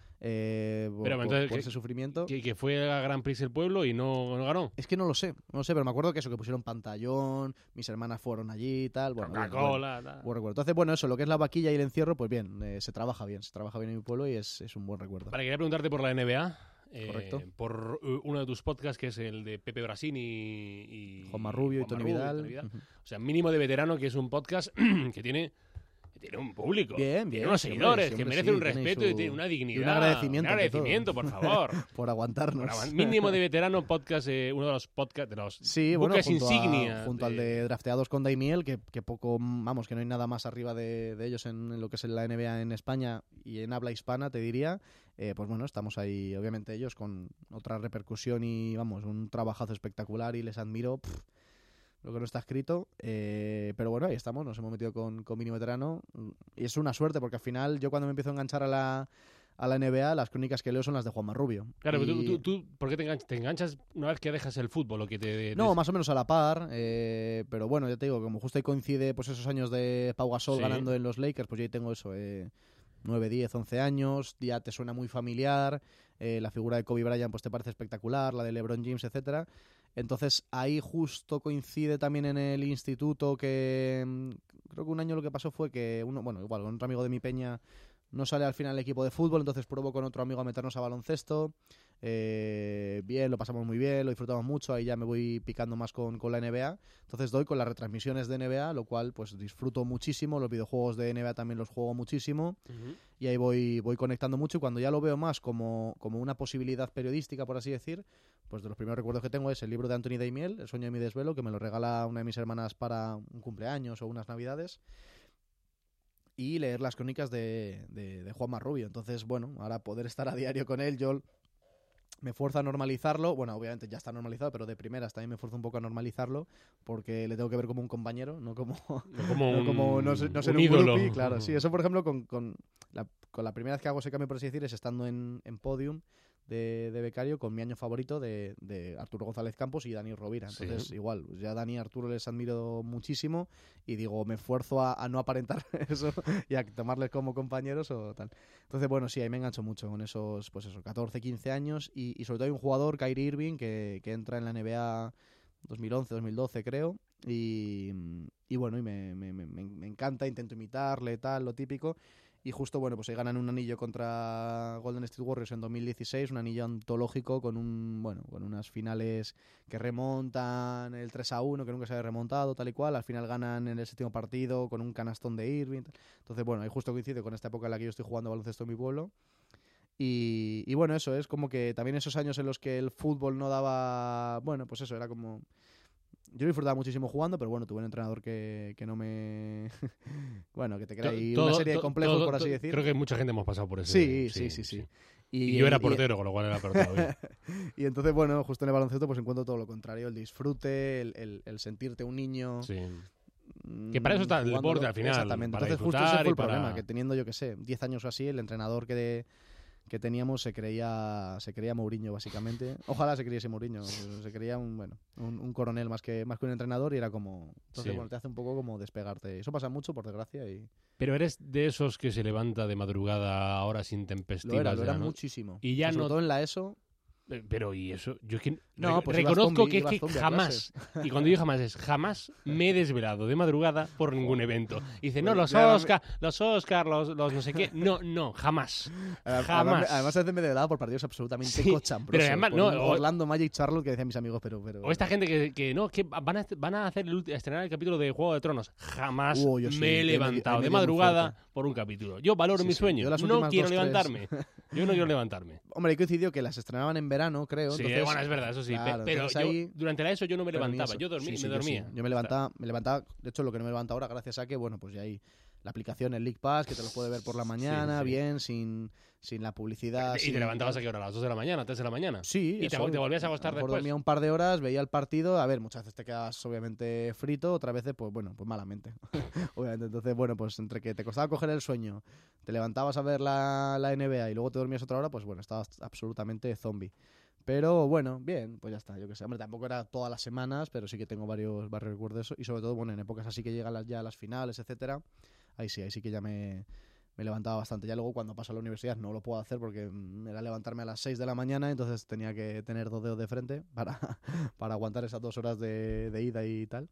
Por entonces, ese sufrimiento. Que fue a Grand Prix el pueblo y no ganó. Es que no lo sé, pero me acuerdo que pusieron pantallón, mis hermanas fueron allí y tal. Bueno, Coca-Cola, buen tal. recuerdo. Entonces, bueno, eso, lo que es la vaquilla y el encierro, pues bien, se trabaja bien en mi pueblo y es un buen recuerdo. Vale, quería preguntarte por la NBA. Correcto. Por uno de tus podcasts, que es el de Pepe Brasín y Juanma Rubio y Tony Vidal. Vidal. O sea, Mínimo de Veterano, que es un podcast que tiene un público, Bien, tiene unos sí, seguidores, hombre, que sí, merece un tiene respeto su- y tiene una dignidad. y un agradecimiento Un ante todo. agradecimiento, por favor. Por aguantarnos. Mínimo de Veterano, podcast, uno de los podcasts, de los Sí, bueno, buques junto insignia. junto al de Drafteados con Daimiel, que poco, vamos, que no hay nada más arriba de ellos en lo que es la NBA en España y en habla hispana, te diría. Pues bueno, estamos ahí, obviamente ellos con otra repercusión y, vamos, un trabajazo espectacular y les admiro lo que no está escrito. Pero bueno, ahí estamos, nos hemos metido con Mínimo Veterano y es una suerte porque al final yo cuando me empiezo a enganchar a la NBA, las crónicas que leo son las de Juanma Rubio. Claro, Y- pero tú ¿por qué te enganchas una vez que dejas el fútbol? O que No, más o menos a la par, pero bueno, ya te digo, como justo ahí coincide pues esos años de Pau Gasol Sí. ganando en los Lakers, pues yo ahí tengo eso, 9, 10, 11 años, ya te suena muy familiar, la figura de Kobe Bryant pues te parece espectacular, la de LeBron James, etcétera. Entonces ahí justo coincide también en el instituto que creo que un año lo que pasó fue que igual con otro amigo de mi peña no sale al final el equipo de fútbol, entonces pruebo con otro amigo a meternos a baloncesto. Bien, lo pasamos muy bien, lo disfrutamos mucho, ahí ya me voy picando más con la NBA. Entonces doy con las retransmisiones de NBA, lo cual pues disfruto muchísimo, los videojuegos de NBA también los juego muchísimo y ahí voy conectando mucho, y cuando ya lo veo más como una posibilidad periodística, por así decir, pues de los primeros recuerdos que tengo es el libro de Anthony Daimiel, El sueño de mi desvelo, que me lo regala una de mis hermanas para un cumpleaños o unas navidades, y leer las crónicas de Juanma Rubio. Entonces, bueno, ahora poder estar a diario con él, yo me fuerza a normalizarlo. Bueno, obviamente ya está normalizado, pero de primeras también me fuerzo un poco a normalizarlo porque le tengo que ver como un compañero, no como no ser un un ídolo. groupie, claro. Sí, eso por ejemplo con la primera vez que hago ese cambio, por así decir, es estando en Podium de becario con mi año favorito de Arturo González Campos y Dani Rovira. Entonces, Sí. igual, pues ya Dani y Arturo les admiro muchísimo y digo, me esfuerzo a no aparentar eso y a tomarles como compañeros o tal. Entonces, bueno, sí, ahí me engancho mucho con esos, pues eso, 14, 15 años y sobre todo hay un jugador, Kyrie Irving, que entra en la NBA 2011, 2012 creo y bueno, y me encanta, intento imitarle, tal, lo típico. Y justo, bueno, pues ahí ganan un anillo contra Golden State Warriors en 2016, un anillo antológico con con unas finales que remontan el 3-1, que nunca se había remontado, tal y cual. Al final ganan en el séptimo partido con un canastón de Irving. Entonces, bueno, ahí justo coincide con esta época en la que yo estoy jugando baloncesto en mi pueblo. Y bueno, eso es como que también esos años en los que el fútbol no daba... Bueno, pues eso, era como... Yo disfrutaba muchísimo jugando, pero bueno, tuve un entrenador que no me... bueno, que te crea ahí una serie de complejos, por así decir. Creo que mucha gente hemos pasado por eso. Sí. Y yo era portero, con lo cual era peor todavía. Y entonces, bueno, justo en el baloncesto pues encuentro todo lo contrario, el disfrute, el sentirte un niño... Sí. Que para eso está el jugándolo. deporte al final. Exactamente. Para Entonces justo disfrutar ese fue y el para... problema, que teniendo, yo que sé, 10 años o así, el entrenador que teníamos se creía Mourinho, básicamente. Ojalá se creyese Mourinho. Se creía un coronel más que un entrenador y era como... Entonces, Sí. bueno, te hace un poco como despegarte. Eso pasa mucho, por desgracia, y Pero eres de esos que se levanta de madrugada a horas intempestivas. lo era ya, ¿no? muchísimo. Y ya sobre no- todo en la ESO. Pero y eso, yo es que No, pues ibas reconozco zombie, que es ibas que zombie a jamás, y cuando digo jamás es jamás me he desvelado de madrugada por ningún evento. Y dice, no, Bueno, los ya Oscar, los no sé qué. No, jamás. Jamás. Además, a veces me he dado por partidos absolutamente Sí, cochambrosos. pero además, por no, un o- Orlando Magic Charlotte que decían mis amigos, pero... O esta gente que no, que van a hacer estrenar el capítulo de Juego de Tronos. Jamás Yo sí, me he ahí me levantado dio de muy madrugada fuerte. por un capítulo. Yo valoro Sí, mi sí. sueño. Yo las No últimas quiero 2-3 levantarme. Yo no quiero levantarme. Hombre, coincidió que las estrenaban en verano, creo. Sí, entonces, bueno, es verdad, eso sí. claro, Pero entonces yo, ahí- durante la ESO yo no me pero ni levantaba. eso. Yo dormía, Sí, me yo dormía. sí. Yo me levantaba, de hecho, lo que no me levantaba ahora, gracias a que, bueno, pues ya hay la aplicación, el League Pass, que te lo puede ver por la mañana, sí. bien, sin la publicidad. ¿Y sin te levantabas a tal. qué hora? ¿A las 2 de la mañana? ¿A 3 de la mañana? Sí, ¿Y te eso. volvías a acostar lo mejor después? dormía un par de horas, veía el partido. A ver, muchas veces te quedabas obviamente frito, otras veces, pues bueno, pues malamente. Obviamente, entonces, bueno, pues entre que te costaba coger el sueño, te levantabas a ver la NBA y luego te dormías otra hora, pues bueno, estabas absolutamente zombie. Pero bueno, bien, pues ya está, yo qué sé. Hombre, tampoco era todas las semanas, pero sí que tengo varios recuerdos de eso. Y sobre todo, bueno, en épocas así que llegan ya las finales, etcétera, ahí sí que ya me levantaba bastante. Ya luego cuando paso a la universidad no lo puedo hacer porque era levantarme a las 6 de la mañana, entonces tenía que tener 2 dedos de frente para aguantar esas 2 horas de ida y tal.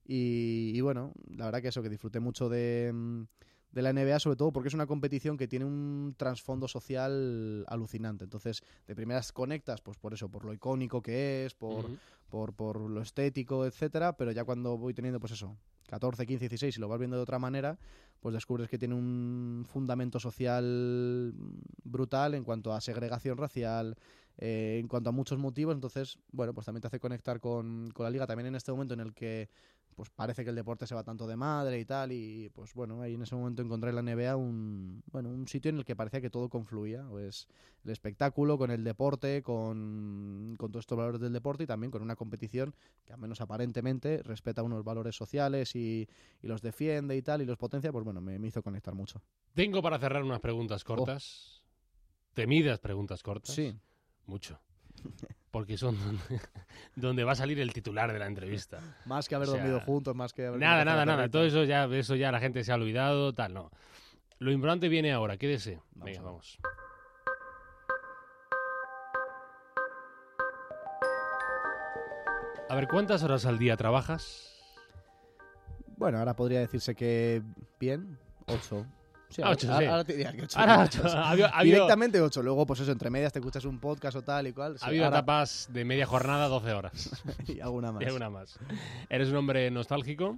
Y bueno, la verdad que eso, que disfruté mucho de la NBA, sobre todo porque es una competición que tiene un trasfondo social alucinante. Entonces, de primeras conectas, pues por eso, por lo icónico que es, por lo estético, etcétera, pero ya cuando voy teniendo, pues eso, 14, 15, 16 y lo vas viendo de otra manera, pues descubres que tiene un fundamento social brutal en cuanto a segregación racial, en cuanto a muchos motivos. Entonces, bueno, pues también te hace conectar con la liga, también en este momento en el que pues parece que el deporte se va tanto de madre y tal, y pues bueno, ahí en ese momento encontré en la NBA un sitio en el que parecía que todo confluía, pues el espectáculo con el deporte, con todos estos valores del deporte y también con una competición que al menos aparentemente respeta unos valores sociales y los defiende y tal, y los potencia, pues bueno, me hizo conectar mucho. Tengo para cerrar unas preguntas cortas. Temidas preguntas cortas. Sí. Mucho. Porque son donde va a salir el titular de la entrevista. Más que haber O sea, dormido juntos, más que haber... Nada. Todo eso ya la gente se ha olvidado, tal, no. Lo importante viene ahora, quédese. Vamos Venga, a ver. vamos. A ver, ¿cuántas horas al día trabajas? Bueno, ahora podría decirse que bien, 8. Sí, Ah, 8, sí. ahora te diría que 8. Ahora, ha habido, Directamente 8. Luego, pues eso, entre medias te escuchas un podcast o tal y cual. Sí, ha habido ahora- etapas de media jornada, 12 horas. y alguna más. Y alguna más. ¿Eres un hombre nostálgico?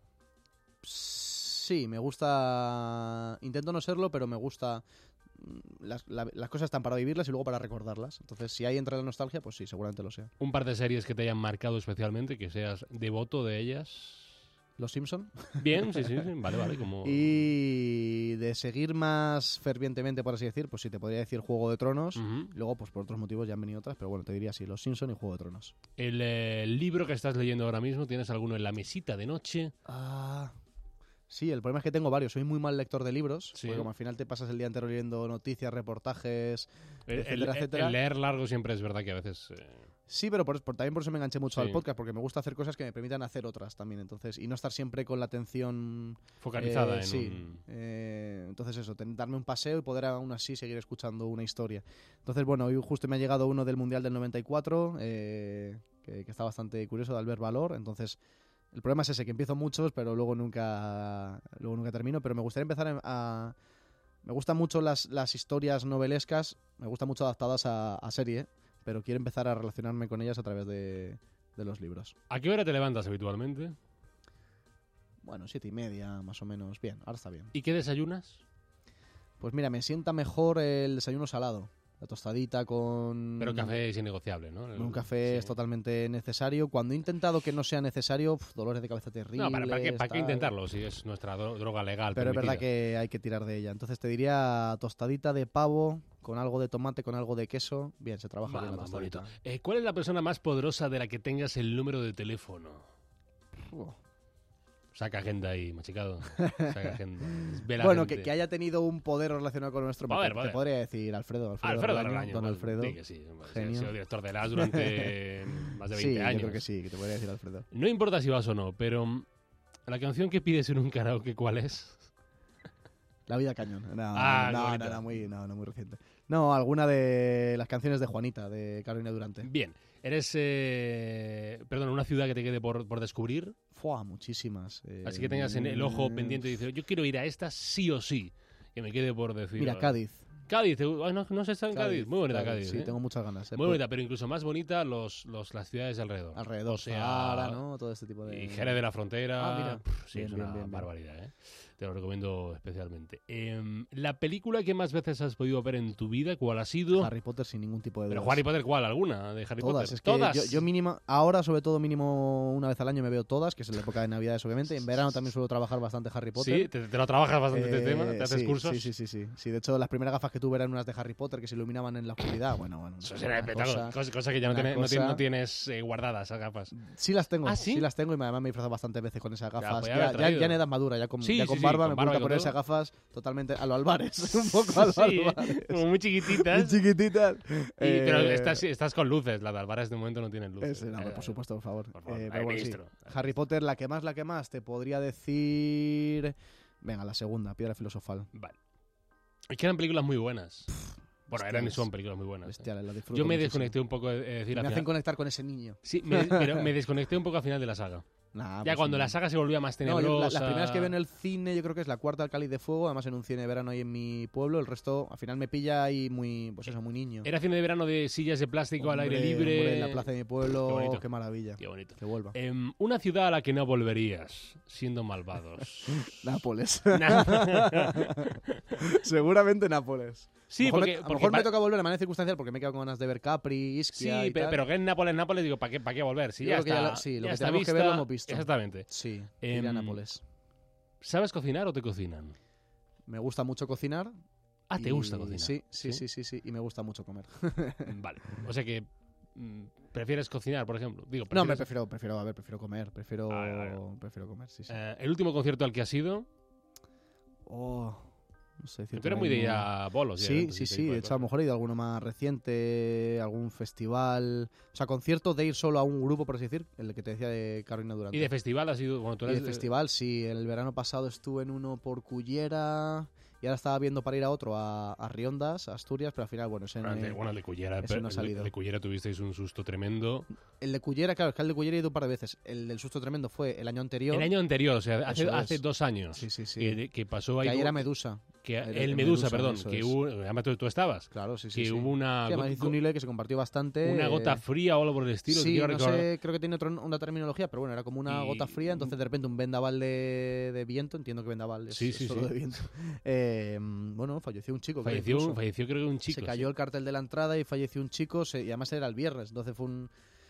Sí, me gusta... Intento no serlo, pero me gusta... Las cosas están para vivirlas y luego para recordarlas. Entonces, si ahí entra la nostalgia, pues sí, seguramente lo sea. ¿Un par de series que te hayan marcado especialmente, que seas devoto de ellas? Los Simpson. Bien, sí, vale, como... Y de seguir más fervientemente, por así decir, pues sí, te podría decir Juego de Tronos. Ujú. Luego, pues por otros motivos ya han venido otras, pero bueno, te diría sí, Los Simpson y Juego de Tronos. El libro que estás leyendo ahora mismo, ¿tienes alguno en la mesita de noche? Sí, el problema es que tengo varios. Soy muy mal lector de libros, Sí. porque como al final te pasas el día entero leyendo noticias, reportajes, etcétera, El etcétera. leer largo siempre es verdad que a veces... Sí, pero también por eso me enganché mucho Sí. al podcast, porque me gusta hacer cosas que me permitan hacer otras también. Entonces, y no estar siempre con la atención focalizada en sí. un... Entonces eso, darme un paseo y poder aún así seguir escuchando una historia. Entonces, bueno, hoy justo me ha llegado uno del Mundial del 94, que está bastante curioso, de Albert Valor. Entonces, el problema es ese, que empiezo muchos, pero luego nunca termino. Pero me gustaría empezar a... Me gustan mucho las historias novelescas, me gustan mucho adaptadas a serie, pero quiero empezar a relacionarme con ellas a través de los libros. ¿A qué hora te levantas habitualmente? Bueno, 7:30, más o menos. Bien, ahora está bien. ¿Y qué desayunas? Pues mira, me sienta mejor el desayuno salado. La tostadita con... Pero café es innegociable, ¿no? Un café Sí. es totalmente necesario. Cuando he intentado que no sea necesario, dolores de cabeza terribles. No, ¿para qué tal. intentarlo si es nuestra droga legal? Pero es verdad permitida? que hay que tirar de ella. Entonces te diría tostadita de pavo, con algo de tomate, con algo de queso. Bien, se trabaja bien la Más tostadita. bonito. ¿Cuál es la persona más poderosa de la que tengas el número de teléfono? Saca agenda ahí, machicado. Saca agenda. Ve la Bueno, gente. que haya tenido un poder relacionado con nuestro... Va a ver, te va a ver. podría decir Alfredo Alfredo Relaño, Relaño, don pues, Alfredo. di que sí. Genio. Ha sido director de LAS durante más de 20 Sí, años. yo creo que sí, que te podría decir Alfredo. No importa si vas o no, pero la canción que pides en un karaoke, ¿cuál es? La vida cañón. No, Ah, no, bonito. no, muy reciente. No, alguna de las canciones de Juanita, de Carolina Durante. Bien. Eres, una ciudad que te quede por descubrir. Fua, muchísimas. Así que tengas en el ojo pendiente y dices, yo quiero ir a esta sí o sí. Que me quede por decir. Mira, Cádiz. Cádiz, no sé, está en Cádiz. Muy bonita Cádiz. Sí, tengo muchas ganas. Muy bonita, pero incluso más bonita las ciudades de alrededor. Alrededor, O sea, Sahara, ¿no? Todo este tipo de... Y Jerez de la Frontera. Ah, mira. Sí, Bien, es una bien, bien. barbaridad, ¿eh? Te lo recomiendo especialmente. La película que más veces has podido ver en tu vida, ¿cuál ha sido? Harry Potter sin ningún tipo de Pero dudas. Harry Potter, ¿cuál? ¿Alguna de Harry Todas, Potter? es que ¿Todas? yo mínimo, ahora sobre todo mínimo una vez al año me veo todas, que es en la época de Navidades obviamente. En verano también suelo trabajar bastante Harry Potter. Sí, te lo trabajas bastante este tema, te haces sí, cursos. Sí, de hecho las primeras gafas que tuve eran unas de Harry Potter que se iluminaban en la oscuridad. Bueno. Eso será una espectáculo. Cosa que ya una cosa- no tienes guardadas, esas gafas. Sí las tengo, ¿Ah, sí? las tengo y además me he disfrazado bastantes veces con esas gafas. podía haber Ya traído. en edad madura, ya con, Sí, ya con sí, barba con me barba gusta y con poner todo. esas gafas totalmente a lo Álvarez, un poco a lo Sí, Álvarez. como muy chiquititas. Chiquititas. Pero estás con luces, la de Álvarez de momento no tienen luces. No, por supuesto, por favor. Por favor, Pero ahí, bueno, sí. ministro. Harry Potter, la que más, te podría decir... Venga, la segunda, Piedra Filosofal. Vale. Es que eran películas muy buenas. Bueno, eran y bestiales. son películas muy buenas. Bestiales, la disfruto Yo me muchísimo. desconecté un poco, decir, Me al hacen final. conectar con ese niño. Sí, pero me desconecté un poco al final de la saga. Nah, Ya pues cuando no. la saga se volvía más No, tenebrosa. las primeras que veo en el cine yo creo que es la cuarta del Cáliz de Fuego, además en un cine de verano ahí en mi pueblo. El resto al final me pilla ahí muy, pues eso, muy niño. Era cine de verano de sillas de plástico al aire Hombre, libre. hombre, en la plaza de mi Qué pueblo, bonito. qué maravilla. Qué bonito. Que vuelva. Una ciudad a la que no volverías, siendo malvados. Nápoles. Nah. Seguramente Nápoles. Sí, a porque lo mejor me toca volver de manera circunstancial porque me he quedado con ganas de ver Capri, Ischia Sí, y tal. pero que en Nápoles, digo, ¿para qué volver? Si Yo ya creo que ya está, lo- sí, lo ya que está tenemos que ver lo hemos visto. Exactamente. Sí, iría a Em, Nápoles. ¿Sabes cocinar o te cocinan? Me gusta mucho cocinar. Ah, ¿te y- gusta cocinar? Sí, y me gusta mucho comer. Vale. O sea que prefieres cocinar, por ejemplo. Digo, No, me prefieres- prefiero comer, prefiero comer, sí. el último concierto al que has ido, Oh, no sé decirte tú eres ahora muy de ir mismo. a bolos. y Sí, eventos y sí, ese sí. tipo De hecho, a lo cosas. mejor he ido a alguno más reciente, algún festival. O sea, concierto de ir solo a un grupo, por así decir, el que te decía de Carolina Durante. Y de festival has ido. Bueno, tú Y de eres festival, sí. El verano pasado estuve en uno por Cullera y ahora estaba viendo para ir a otro, a Riondas, a Asturias, pero al final, bueno, ese Bueno, el de Cullera. ese no ha el salido. de Cullera tuvisteis un susto tremendo. el de Cullera, claro, es que el de Cullera he ido un par de veces. El del susto tremendo fue el año anterior. El año anterior, o sea, Eso hace es. 2 años. Sí, sí, sí. Que pasó ahí. Que ahí era Medusa. Era el el Medusa, Medusa, perdón. eso Que es. hubo, además tú estabas. Claro, sí, sí. Que sí. hubo una, Sí, además hizo un hilo que se compartió bastante. una gota fría o algo por el estilo. Sí, quiero no recordar. sé, creo que tiene una terminología, pero bueno, era como una Y- gota fría, entonces de repente un vendaval de viento, entiendo que vendaval es, Sí, es sí, solo sí. de viento. Bueno, falleció un chico. creo, incluso. Falleció creo que un chico. Se cayó sí. el cartel de la entrada y falleció un chico, y además era el viernes, entonces fue un...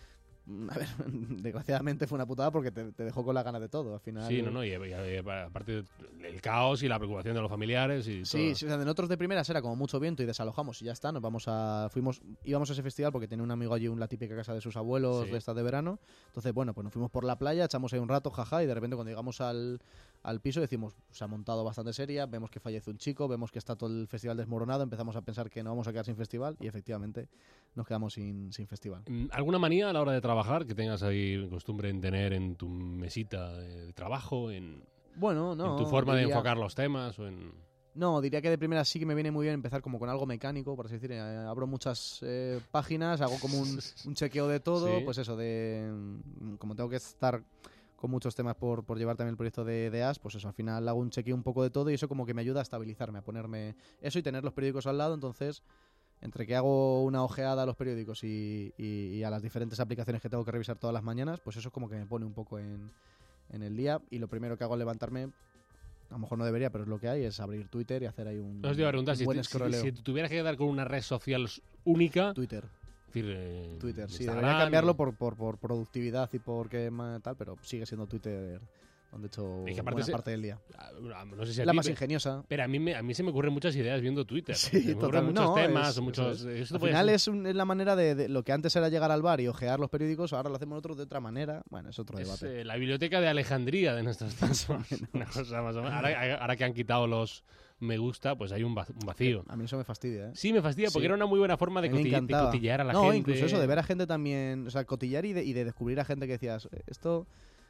a ver, desgraciadamente fue una putada porque te dejó con las ganas de todo. Al final. Sí, no, y aparte el caos y la preocupación de los familiares y Sí, todo. sí, o sea, de nosotros de primeras era como mucho viento y desalojamos y ya está, íbamos a ese festival porque tenía un amigo allí, la típica casa de sus abuelos Sí. de esta de verano. Entonces, bueno, pues nos fuimos por la playa, echamos ahí un rato, jaja, y de repente cuando llegamos al piso decimos, se ha montado bastante seria, vemos que fallece un chico, vemos que está todo el festival desmoronado, empezamos a pensar que no vamos a quedar sin festival y efectivamente nos quedamos sin festival. ¿Alguna manía a la hora de trabajar que tengas ahí costumbre en tener en tu mesita de trabajo, en Bueno, no. tu forma de diría- enfocar los temas o en... No, diría que de primera sí que me viene muy bien empezar como con algo mecánico, por así decir. Abro muchas páginas, hago como un chequeo de todo, Sí. pues eso, como tengo que estar con muchos temas por llevar también el proyecto de AS, pues eso, al final hago un chequeo un poco de todo y eso como que me ayuda a estabilizarme, a ponerme eso y tener los periódicos al lado, entonces entre que hago una ojeada a los periódicos y a las diferentes aplicaciones que tengo que revisar todas las mañanas, pues eso como que me pone un poco en el día y lo primero que hago al levantarme, a lo mejor no debería, pero es lo que hay, es abrir Twitter y hacer ahí un, Os iba a preguntar, un buen scrolleo. si tuvieras que quedar con una red social única, Twitter, es decir, Twitter, sí, Instagram, debería cambiarlo por productividad y porque tal, pero sigue siendo Twitter donde he hecho Es que aparte buena parte del día. no sé si a La ti, más ingeniosa. pero a mí se me ocurren muchas ideas viendo Twitter. Sí, Se me ocurren total. muchos No, temas es- o muchos... eso esto Al puede final ser- es la manera de lo que antes era llegar al bar y ojear los periódicos, ahora lo hacemos nosotros de otra manera. Bueno, es otro es, debate. la biblioteca de Alejandría de nuestros tiempos. Una cosa más o menos. Ahora que han quitado los me gusta, pues hay un vacío. A mí eso me fastidia, ¿eh? Sí, me fastidia porque Sí. era una muy buena forma de, A mí me de encantaba. cotillear a la no, gente. incluso eso, de ver a gente también, o sea, cotillar y de descubrir a gente que decías, esto,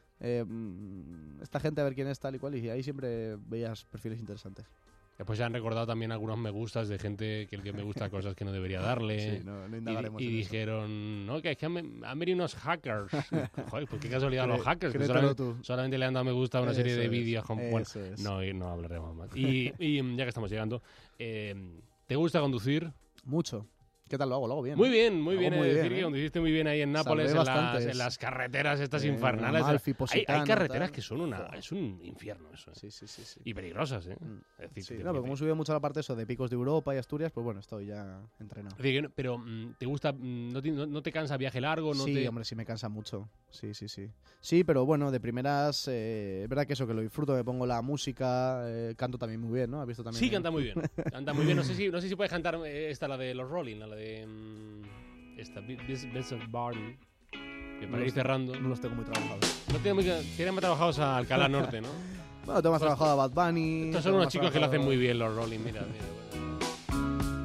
esta gente a ver quién es tal y cual, y ahí siempre veías perfiles interesantes. Después se han recordado también algunos me gustas de gente que el que me gusta cosas que no debería darle. Sí, no Y, indagaremos y en eso. dijeron, no, que es que han venido unos hackers. Joder, pues qué casualidad los hackers, que Créetelo solamente, tú. solamente le han dado me gusta a una serie Eso de es, vídeos. Bueno, eso es. no hablaremos más. Y ya que estamos llegando, ¿te gusta conducir? Mucho. ¿Qué tal lo hago? Lo hago bien. Muy bien, muy Lo bien. hago He de muy decir bien, que ¿eh? conduciste muy bien ahí en Nápoles, Salvé en bastantes. las carreteras estas Eh, infernales. Amalfi, Hay Positano, carreteras tal. que son es un infierno eso. Sí, sí, sí. sí. Y peligrosas, ¿eh? Mm. Es decir, Sí, que- no, pero como he subido mucho la parte eso de picos de Europa y Asturias, pues bueno, estoy ya entrenado. Es decir, pero ¿te gusta, no te cansa viaje largo? No Sí, te... hombre, sí me cansa mucho. Sí, sí, sí. Sí, pero bueno, de primeras, es verdad que eso, que lo disfruto, me pongo la música, canto también muy bien, ¿no? ¿Has visto también? Sí, canta muy bien. Canta muy bien. No sé si puedes cantar esta, la de los Rolling, la de esta, Best of Barney. Que para ir cerrando. No los tengo muy trabajados. No tienen más trabajados a Alcalá Norte, ¿no? Bueno, tengo más Pues, trabajado a Bad Bunny. Estos son tengo unos más chicos que lo hacen trabajado- muy bien, los Rolling. Mira, mira.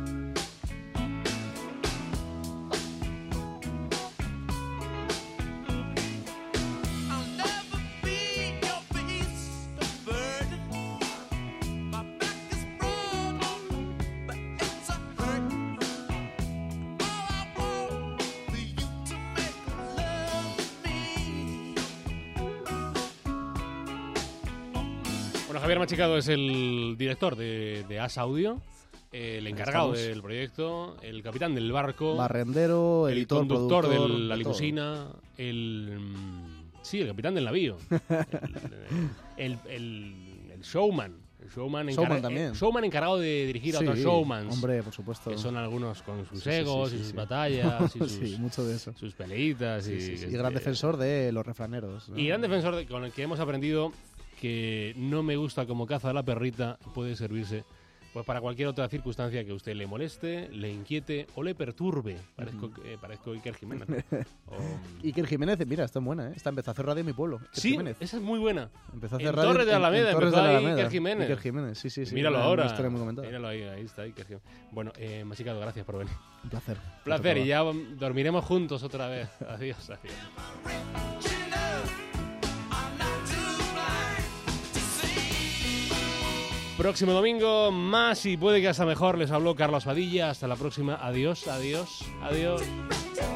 I'll never be your beast of burden. My back is broken, but it's a hurt. All I want for you to make love me. Bueno, Javier Machicado es el director de As Audio, el encargado estamos. del proyecto, el capitán del barco, Barrendero, el editor, conductor productor, de la de todo. limusina, sí, el capitán del navío, el showman. El Showman también. showman encargado de dirigir a Sí, otros showmans, Hombre, por supuesto. que son algunos con sus Sí, sí, egos sí, y sí, sus sí. batallas y sus, Sí, mucho de eso. sus peleitas. Sí, sí, sí. y Y gran defensor de los refraneros. ¿no? Y gran defensor con el que hemos aprendido que no me gusta como caza a la perrita puede servirse pues para cualquier otra circunstancia que a usted le moleste, le inquiete o le perturbe. Parezco Iker Jiménez. O- Iker Jiménez, mira, está buena, ¿eh? Empezó a hacer radio en mi pueblo. Iker sí, Jiménez. esa es muy buena. Empezó a en hacer radio Torres de Alameda, Torres empezó de ahí Alameda. Iker Jiménez. Iker Jiménez, sí, sí, sí. Míralo una ahora. historia muy comentada. Míralo ahí está Iker Jiménez. Bueno, Machicado, gracias por venir. Un placer. Placer, y ya dormiremos juntos otra vez. Adiós, adiós. Próximo domingo, más y puede que hasta mejor. Les habló Carlos Padilla. Hasta la próxima. Adiós, adiós, adiós.